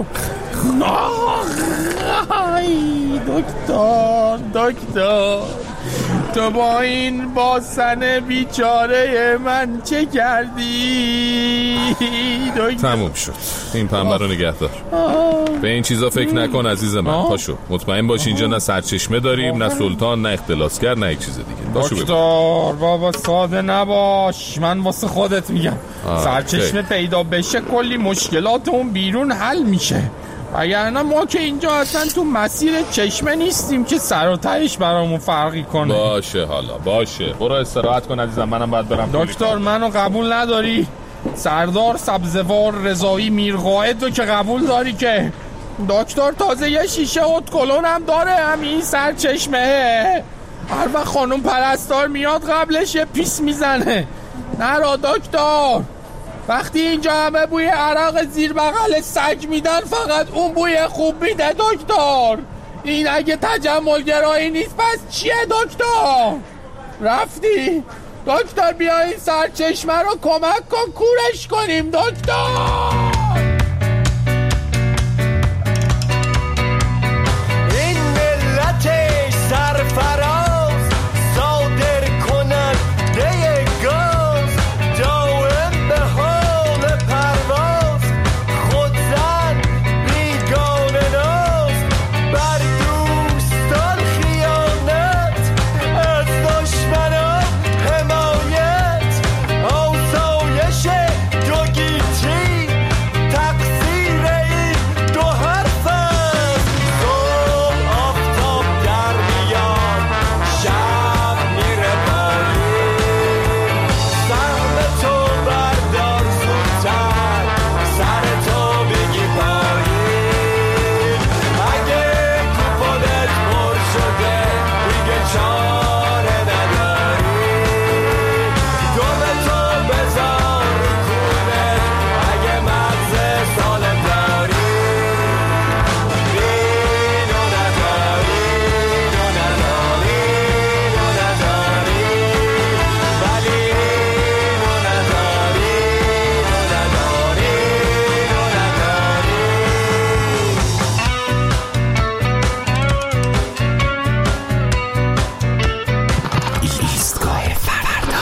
دکتر تو با این باسن بیچاره من چه کردی؟ تموم شد. این پنبه رو نگه دار. به این چیزا فکر نکن عزیز من. پاشو مطمئن باش اینجا نه سرچشمه داریم، نه سلطان، نه اختلاسگر، نه یک چیز دیگه. پاشو دکتر بابا ساده نباش، من واسه خودت میگم. سرچشمه پیدا بشه کلی مشکلات اون بیرون حل میشه. وگرنه ما که اینجا اصلا تو مسیر چشمه نیستیم که سر و تهش برامون فرقی کنه. باشه حالا باشه، برو استراحت کن عزیزم، منم باید برم. دکتر منو قبول نداری؟ سردار سبزوار رضایی میرقائد رو که قبول داری که؟ دکتر تازه یه شیشه اتکلون هم داره همین سرچشمه. هر وقت خانم پرستار میاد قبلش یه پیس میزنه. نرا دکتر، وقتی اینجا همه بوی عرق زیر بغل سگ میدن فقط اون بوی خوب میده دکتر. این اگه تجمل گرایی نیست پس چیه دکتر؟ رفتی؟ دکتر بیا این سرچشمه رو کمک کن کورش کنیم دکتر. این ملت سرفراز صادر کننده گاز دائم به حال پرواز، خودزن بیگانه ناز، بر دوستان خیانت، از دشمنان حمایت، آسایش دو گیتی، تقصیر این دو حرف است. صبح آفتاب در میاد، شب میره پایین، سهم تو بردار زودتر، سر تو بگی پایین. اگه کوپنت پر شده دیگه چاره نداری، دم تو بذار رو کونت اگه مغز سالم داری. اینو نداری، اینو نداری، اینو نداری، ولی اینو نداری، اینو نداری، اینو نداری. ایستگاه فردا.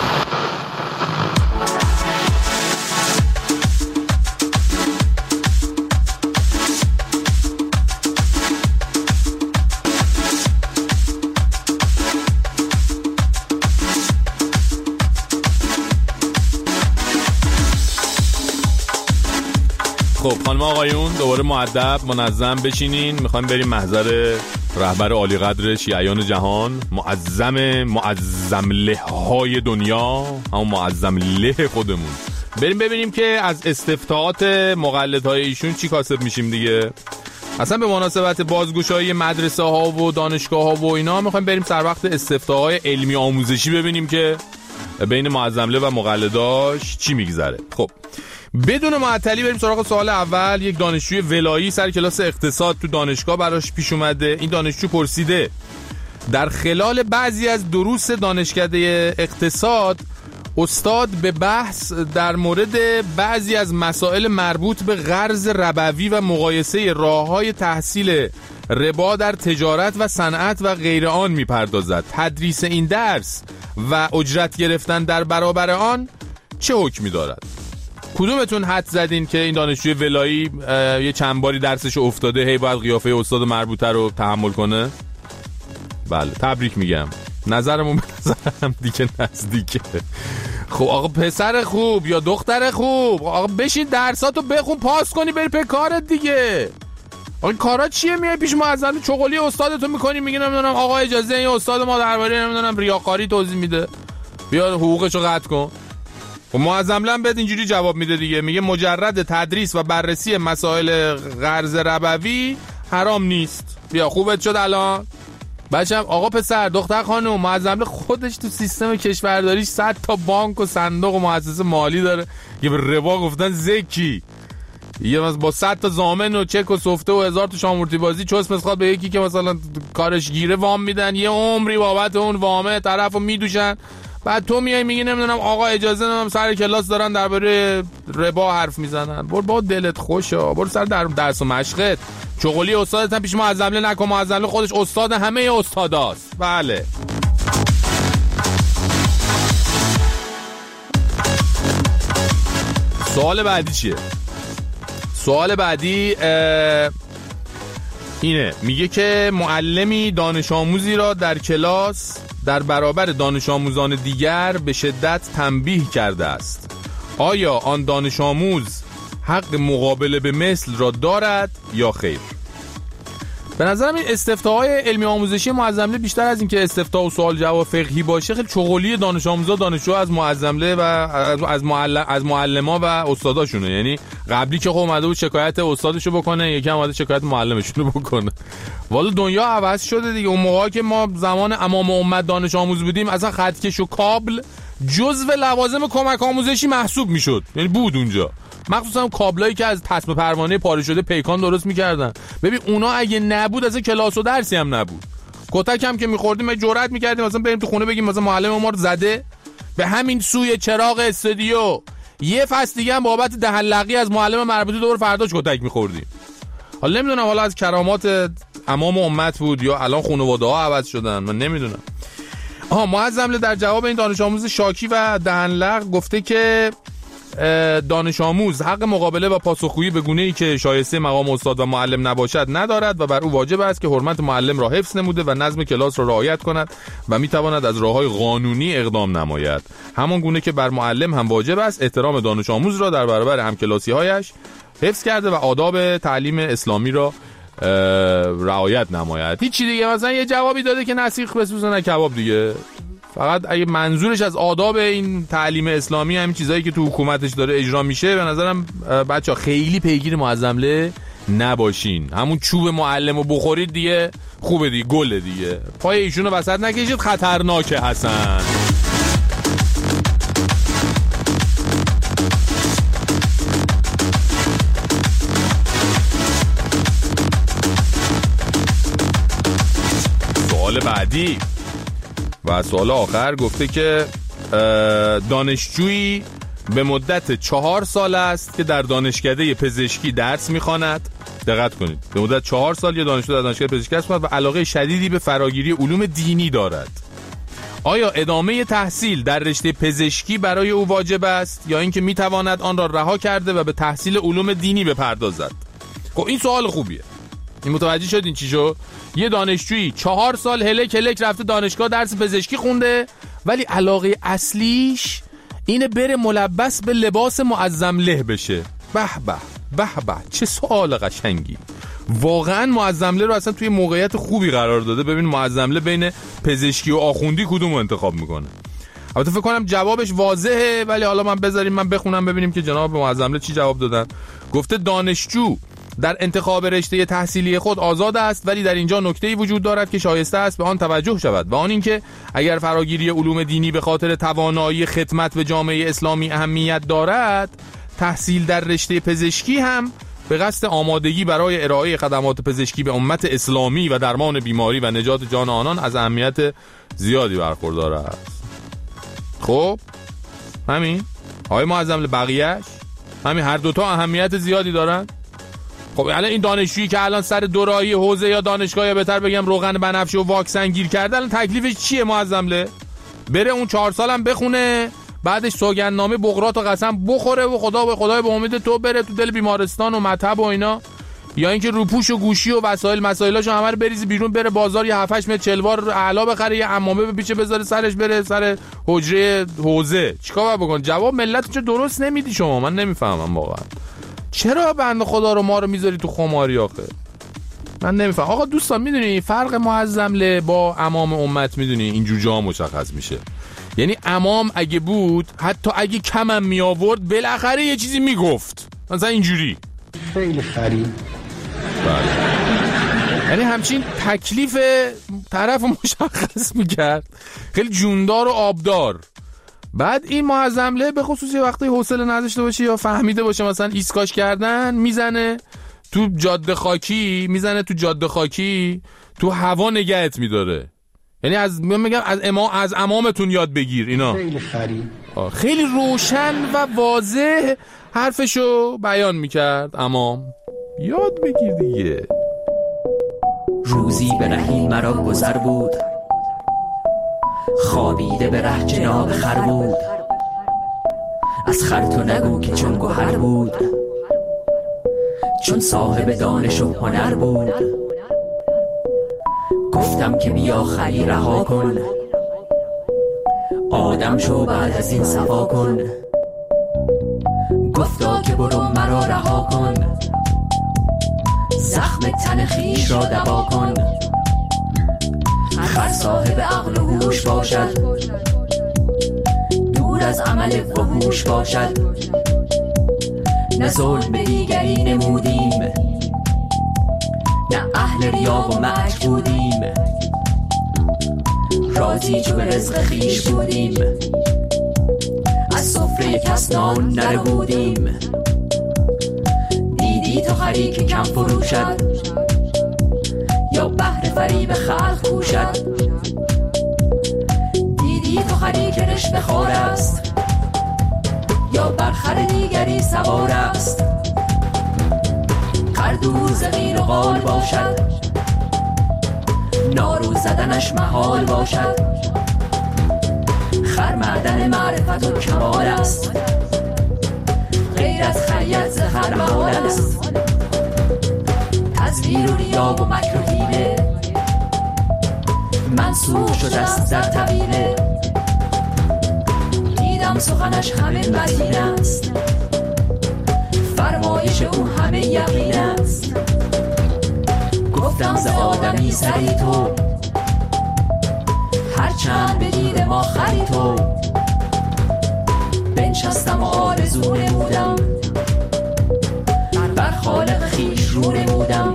خب خانم آقایون دوباره مؤدب منظم بشینین، میخوایم بریم محضر رهبر عالی قدر شیعیان جهان، معظم له های دنیا، همون معظم له خودمون. بریم ببینیم که از استفتاءات مقلدهای ایشون چی کاسب میشیم دیگه. اصلا به مناسبت بازگشایی مدرسه ها و دانشگاه ها و اینا میخوایم بریم سر وقت استفتاهای علمی آموزشی ببینیم که بین معظمله و مقلداش چی میگذره. خب بدون معطلی بریم سراغ سوال اول. یک دانشجوی ولایی سر کلاس اقتصاد تو دانشگاه براش پیش اومده. این دانشجو پرسیده در خلال بعضی از دروس دانشکده اقتصاد استاد به بحث در مورد بعضی از مسائل مربوط به قرض ربوی و مقایسه راه‌های تحصیل ربا در تجارت و صنعت و غیر آن می‌پردازد. تدریس این درس و اجرت گرفتن در برابر آن چه حکمی دارد؟ کدومتون حد زدین که این دانشجوی ولایی یه چند باری درسش افتاده هی باید قیافه استاد مربوطه رو تحمل کنه؟ بله تبریک میگم، نظرمون به نظرم دیگه نزدیکه. خب آقا پسر خوب یا دختر خوب، آقا بشین درساتو بخون پاس کنی بری به کارت دیگه. آقا کارا چیه؟ میای پیش معظم چغلی استادتون میکنی میگی نمیدونم آقا اجازه این استاد ما درباره نمیدونم ریاکاری توضیح میده، بیا حقوقشو قطع کن. و معظم بهت اینجوری جواب میده دیگه، میگه مجرد تدریس و بررسی مسائل قرض ربوی حرام نیست. بیا خوبت شد الان؟ بچم آقا پسر دختر خانم، معظم خودش تو سیستم کشورداریش 100 تا بانک و صندوق و مؤسسه مالی داره که به ربا گفتن زکی. یه مثلا با 100 تا ضامن و چک و سفته و 1000 تا شامورتی بازی چوس مسخواد به یکی که مثلا کارش گیره وام میدن، یه عمری بابت اون وامه طرفو میدوشن. بعد تو میای میگی نمیدونم آقا اجازه نمیدونم سر کلاس دارن درباره ربا حرف میزنن. برو با دلت خوشه، برو سر درس و مشقت. چغلی استادت هم پیش معظمله نکن، معظمله خودش استاد همه استاداست. بله سوال بعدی چیه؟ سوال بعدی اینه، میگه که معلمی دانش آموزی را در کلاس در برابر دانش آموزان دیگر به شدت تنبیه کرده است. آیا آن دانش آموز حق مقابله به مثل را دارد یا خیر؟ به نظرم این استفتاهای علمی آموزشی معظمله بیشتر از این که استفتاء و سوال جواب فقهی باشه خیلی چغلی دانش آموزا دانشجو از معظمله و از معلما و استاداشونه. یعنی قبلی که خب اومده بود شکایت استادشو بکنه، یکی اومده شکایت معلمشونو بکنه. والا دنیا عوض شده دیگه. اون موقعی که ما زمان امام امت دانش آموز بودیم اصلا خطکش و کابل جزو لوازم کمک آموزشی محسوب میشد، یعنی بود اونجا، مخصوصا کابلایی که از پس به پروانه پاره شده پیکان درست میکردن. ببین اونا اگه نبود اصلا کلاس و درسی هم نبود. کتک هم که میخوردیم جرأت میکردیم مثلا بریم تو خونه بگیم مثلا معلم ما رو زده. به همین سوی چراغ استودیو یه فصل دیگه هم بابت دهن‌لقی از معلم مربوطه دور فرداش کتک میخوردیم. حالا نمیدونم حالا از کرامات امام امت بود یا الان خانواده ها عوض شدن، من نمیدونم. معظمله در جواب این دانش آموز شاکی و دهن‌لق گفته که دانش آموز حق مقابله و پاسخگویی به گونه‌ای که شایسته مقام استاد و معلم نباشد ندارد و بر او واجب است که حرمت معلم را حفظ نموده و نظم کلاس را رعایت کند و میتواند از راه‌های قانونی اقدام نماید. همان گونه که بر معلم هم واجب است احترام دانش آموز را در برابر همکلاسی‌هایش حفظ کرده و آداب تعلیم اسلامی را رعایت نماید. هیچ چیز دیگه مثلا یه جوابی داده که نسیخ بسوزه نه کباب دیگه. فقط اگه منظورش از آداب این تعلیم اسلامی همین چیزایی که تو حکومتش داره اجرا میشه، به نظرم بچه‌ها خیلی پیگیر معظمله نباشین. همون چوب معلمو بخورید دیگه خوبه دیگه، گله دیگه. پای ایشونو وسط نکشید، خطرناکه حسن. سوال بعدی و سوال آخر گفته که دانشجویی به مدت 4 سال است که در دانشکده پزشکی درس میخواند. دقت کنید، به مدت 4 سال یه دانشجو در دانشکده پزشکی درس میخواند و علاقه شدیدی به فراگیری علوم دینی دارد. آیا ادامه تحصیل در رشته پزشکی برای او واجب است یا اینکه میتواند آن را رها کرده و به تحصیل علوم دینی بپردازد؟ خب این سوال خوبیه. این متوجه شدین چی شد؟ یه دانشجویی 4 سال هلک رفته دانشگاه درس پزشکی خونده ولی علاقه اصلیش اینه بره ملبس به لباس معظمله بشه. به به به به، چه سوال قشنگی. واقعا معظمله رو اصلا توی موقعیت خوبی قرار داده. ببین معظمله بین پزشکی و آخوندی کدوم رو انتخاب میکنه. البته فکر کنم جوابش واضحه، ولی حالا من بذاریم من بخونم ببینیم که جناب معظمله چی جواب دادن. گفته دانشجو در انتخاب رشته تحصیلی خود آزاد است، ولی در اینجا نکته‌ای وجود دارد که شایسته است به آن توجه شود و آن اینکه اگر فراگیری علوم دینی به خاطر توانایی خدمت به جامعه اسلامی اهمیت دارد، تحصیل در رشته پزشکی هم به قصد آمادگی برای ارائه خدمات پزشکی به امت اسلامی و درمان بیماری و نجات جان آنان از اهمیت زیادی برخوردار است. خب همین آقای معظم بقیه‌اش همین هر دوتا اهمیت زیادی دارن. خب الان این دانشجویی که الان سر دورایی حوزه یا دانشگاه یا بهتر بگم روغن بنفشه و واکسن گیر کرده، الان تکلیفش چیه معظم؟ بره اون 4 سالم بخونه، بعدش سوگندنامه بقرات و قسم بخوره و خدای به امید تو بره تو دل بیمارستان و مطب و اینا، یا اینکه روپوش و گوشی و مسائلاشو همه رو بریزی بیرون، بره بازار یه 7-8 متر چلوار اعلا بخره، یه عمامه بپیچه بذاره سرش، بره سر حجره حوزه. چیکار بکنه؟ جواب ملت چه درست نمیدی شما؟ من نمیفهمم واقعا چرا بنده خدا رو ما رو میذاری تو خماری آخه. من نمیفهم. آقا دوستان میدونی فرق معظم با امام امت میدونی اینجور جا مشخص میشه. یعنی امام اگه بود حتی اگه کمم می آورد بالاخره یه چیزی میگفت، مثلا اینجوری خیلی خرید. یعنی همچین تکلیف طرف مشخص میکرد، خیلی جوندار و آبدار. بعد این معظم به خصوص یه وقتی حوصله نداشته باشه یا فهمیده باشه مثلا ایسکاش کردن، میزنه تو جاده خاکی تو هوا نگهت میداره. یعنی از امامتون یاد بگیر. اینا خیلی خرید. خیلی روشن و واضح حرفشو بیان میکرد امام. یاد بگیر دیگه. روزی به رحیل مرا گذر بود، خوابیده به ره جناب خر بود. از خر تو نگو که چون گوهر بود، چون صاحب دانش و هنر بود. گفتم که بیا خری رها کن، آدم شو بعد از این صفا کن. گفتا که برو مرا رها کن، زخم تن خویش را دوا کن. خر صاحب عقل و هوش باشد، دور از عمل وحوش باشد. نه ظلم به دیگری نمودیم، نه اهل ریا و مکر بودیم. راضی چو به رزق خویش بودیم، از سفره کس نان نربودیم. دیدی تو خری که کم فروشد، یا بهر فریب خلق کوشد. دیدی تو خری که رشوه خوار است، یا بر خر دیگری سوار است. خر دوز غیر و غال باشد، نارو زدنش محال باشد. خر معدن معرفت و کمال است، غیر از خریت ز خر محال است. تزویر و ریا و مکر و حیله، منسوخ شده است در طویله. دیدم سخنش همه متین است، فرمایش او همه یقین است. گفتم ز آدمی سری تو، هرچند به دید ما خری تو. بنشستم و آرزو نمودم، بر خالق خویش رو نمودم.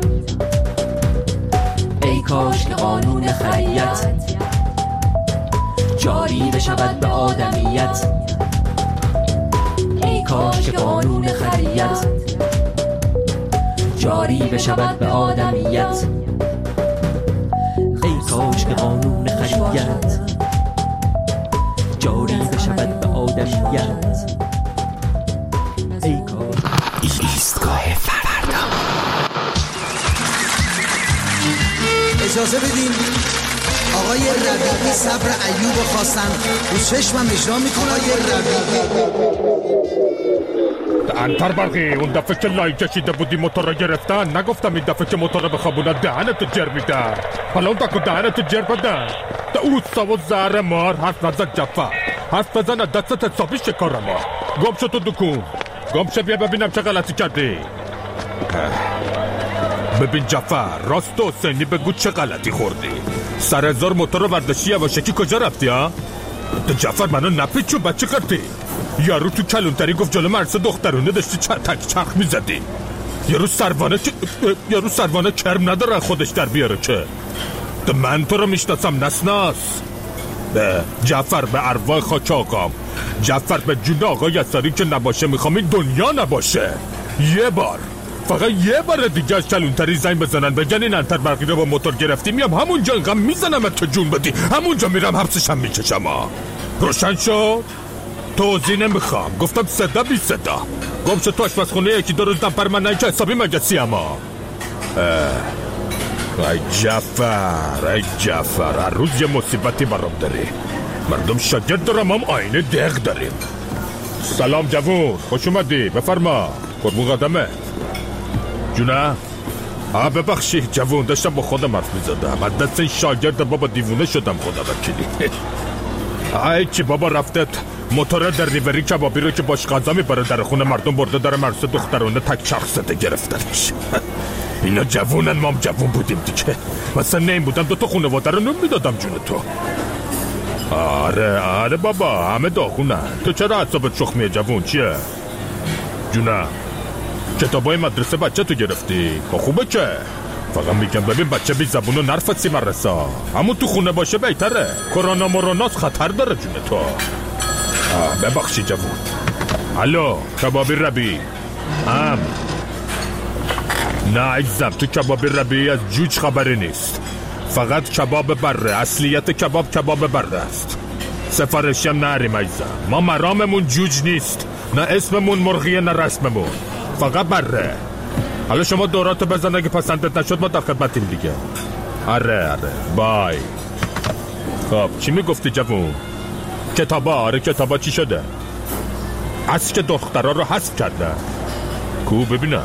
ای کاش که قانون خریت جاری بشود به آدمیت. ای کاش که قانون خریت جاری بشود به آدمیت. ای کاش که قانون خریت جاری بشود به آدمیت. ای کاش. ایستگاه فردا. اجازه بدین آقای ربیعی صبر ایوب خواستن رو چشمم اجرا میکنه. آقای ربیعی انتر برقی اون دفعه که لای کشیده بودی موتور رو گرفتن، نگفتم این دفعه که موتور رو بخوابونن دهنتو جر میدن. حالا اون دکو دهنتو جر بدن. ده اوستا و زهر مار حرف نزد جفر، حرف بزن دستت حسابی شکار ما. گم شو تو دکون، گم شو بیا ببینم چه غلطی کردی. ببین جفر، راست و حسینی بگو چه غلطی خوردی. سر هزار موتور رو برداشتی یواشکی کجا رفتی ها؟ ده جفر منو نپیچو بچه کردی. یارو تو کلونتری گفت جلو مرسه دخترونه داشتی تک چرخ میزدی. یه رو سروانه کرم نداره خودش در بیاره که من تو رو میشناسم نسناس. به جعفر، به ارواح خاک آقام، جعفر به جون آقا یساری که نباشه میخوام این دنیا نباشه. یه بار، فقط یه بار دیگه از کلونتری زنگ بزنن بگن این انتر برقی رو با موتور گرفتی، میام همونجا اینقدر میزنمت که جون بدی، همونجا میرم حبسشم میکشم. روشن شد؟ توضیح نمیخوام، گفتم صدا بی صدا. گم شد تو آشپزخونه یکی دو روز دمپر من نه که حسابی مگسی. اما ای جعفر هر روز یه مصیبتی برام داری. مردم شاگرد دارم، هم آینه دق داریم. سلام جوون، خوش اومدی، بفرما. قربون قدمه. جونه؟ ببخشید جوون، داشتم با خودم حرف میزدم. من دست این شاگرد بابا دیوونه شدم، خدا وکیلی. ای چی بابا رفته موتور در ریوری کبابی رو که باش غذا میبره در خونه مردم برده در مرسه دخترانه تک شخصته گرفتنش. اینا جوونن، ما هم جوون بودیم دیگه. مثلا نیم بودم 2 تا خانواده رو نون میدادم جون تو. آره بابا، همه داغونن. تو چرا اعصابت شخمیه جوون؟ چیه؟ جونه کتابای مدرسه بچه تو گرفتی؟ خوبه که فقط میگم ببین بچه بی زبون و نرفت مدرسه، همون تو خونه باشه بهتره. کرونا مروناس خطر داره جون تو. ببخشی جوون. الو کبابی ربی؟ نه عزیزم، تو کبابی ربی از جوج خبری نیست، فقط کباب بره. اصلیت کباب بره است. سفارشی هم نریم عزیزم، ما مراممون جوج نیست، نه اسممون مرغیه نه رسممون، فقط بره. حالا شما دوراتو بزن، اگه پسندت نشد ما در خدمتیم دیگه. آره بای. خب چی میگفتی جوون؟ کتابا چی شده؟ از که دخترها رو حذف کردن. کو ببینم.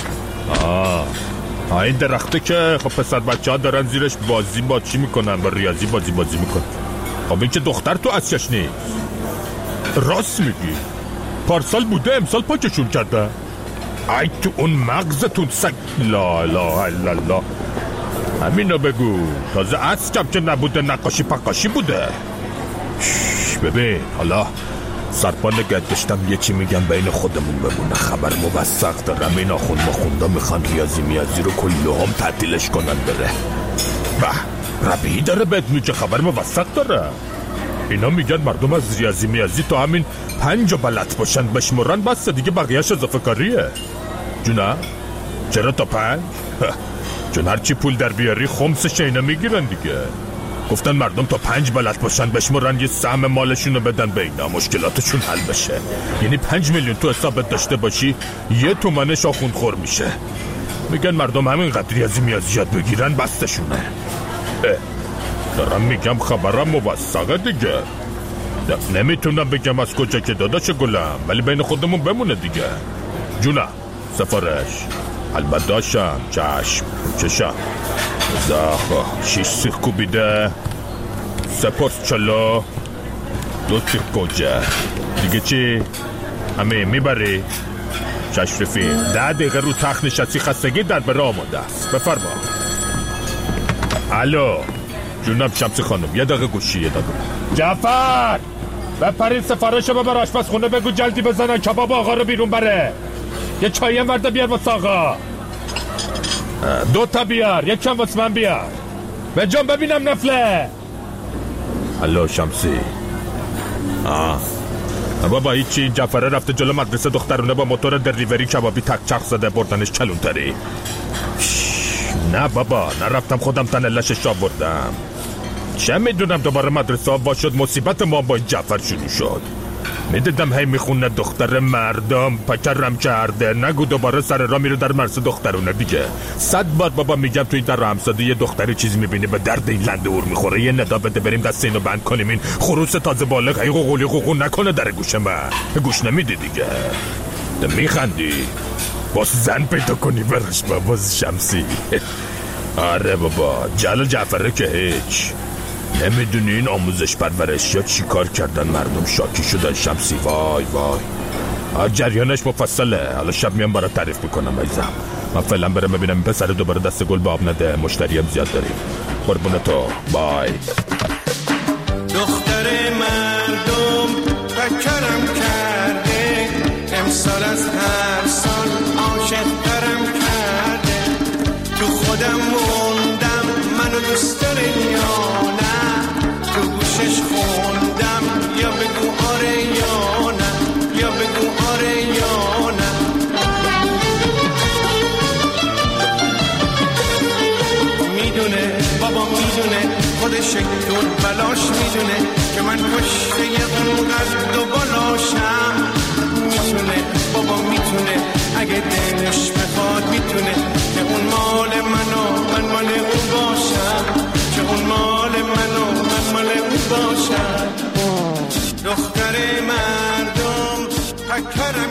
این درخته که خب پسر بچه ها دارن زیرش بازی میکنن، با ریاضی بازی میکنن. خب این که دختر تو ازش نیست. راست میگی، پارسال بوده امسال پاکشون کرده. ای تو اون مغزتون سگ. لا لا همینو بگو. تازه عسکم که نبوده، نقاشی پقاشی بوده. ببین حالا سرپا نگه داشتم، یه چی میگم بین خودمون بمونه. خبر موثق دارم، این آخوند ما خونده میخوان ریاضی میازی رو کله هم تعطیلش کنن بره. ربیعی داره بهت میگه، خبر موثق داره. اینا میگن مردم از ریاضی میازی تا همین 5 بلد باشن بشمرن بس دیگه، بقیهش اضافه کاریه. جونه؟ چرا تا 5؟ چون هرچی پول در بیاری خمسش اینا میگیرن دیگه. گفتن مردم تا 5 بلد باشن بشمرن، یه سهم مالشونو بدن به اینا، مشکلاتشون حل بشه. یعنی 5 میلیون تو حسابت داشته باشی 1 تومنش آخوند خور میشه. میگن مردم همین قدر ریاضی میازی یاد بگیرن بستشونه. دارم میگم خبرم موثقه دیگه. نمیتونم بگم از کجا که داداش گلم، ولی بین خودمون بمونه دیگه. جونه سفارش البته داشتم. چشم زاخو 6 سیخ کوبیده، سپرس چلو 2 سیخ گوجه دیگه. چی؟ همه میبری؟ چشرفی 10 دقیقه رو تخت نشستی، خستگی در بره آماده است. بفرما. الو جونم شمسی خانم، 1 دقیقه گوشی. جعفر بپرین سفارش ببر آشپزخونه، بگو جلدی بزنن کباب آقا رو بیرون بره. یه چایی هم ورده بیار واسه آقا. 2 تا بیار، یکم واسه من بیار. به جان ببینم نفله. الو شمسی. بابا هیچی، این جعفره رفته جلو مدرسه دخترونه با موتور در ریوری کبابی تک چرخ زده بردنش کلونتری. نه بابا نرفتم، خودم تنلشش آوردم. چه میدونم دوباره مدرسه وا شد، مصیبت ما با این جعفر شروع شد. میدیدم هی میخونه دختر مردم پکرم کرده، نگو دوباره سر را میره در مرسه دخترونه دیگه. 100 بار بابا میگم تو این در همساده یه دختری چیزی میبینی به درد این لنده اور میخوره، یه ندا بده بریم دست اینو بند کنیم، این خروس تازه بالغ هی قوقولی نکنه در گوش من. گوش نمیدی دیگه. میخندی باز زن پیدا کنی برش بابا شمسی. آره بابا جلال جعفره که هیچ. نمیدونی این آموزش پرورش یا چی کار کردن، مردم شاکی شدن شمسی. وای جریانش مفصله، حالا شب میام برات تعریف میکنم عزیزم. من فعلا برم ببینم پسر دوباره دست گل به آب نده، مشتریم زیاد داریم. قربون تو. بای. دختر مردم فکرم کرده، امسال از هر سال عاشق ترم کشه دور بلاش میدونه که من کشته اون قد و بالاشم. میتونه بابا میتونه اگه دلش بخواد میتونه که اون مال منو من مال اون باشم. که اون مال منو من مال اون باشم. دختر مردم پکرم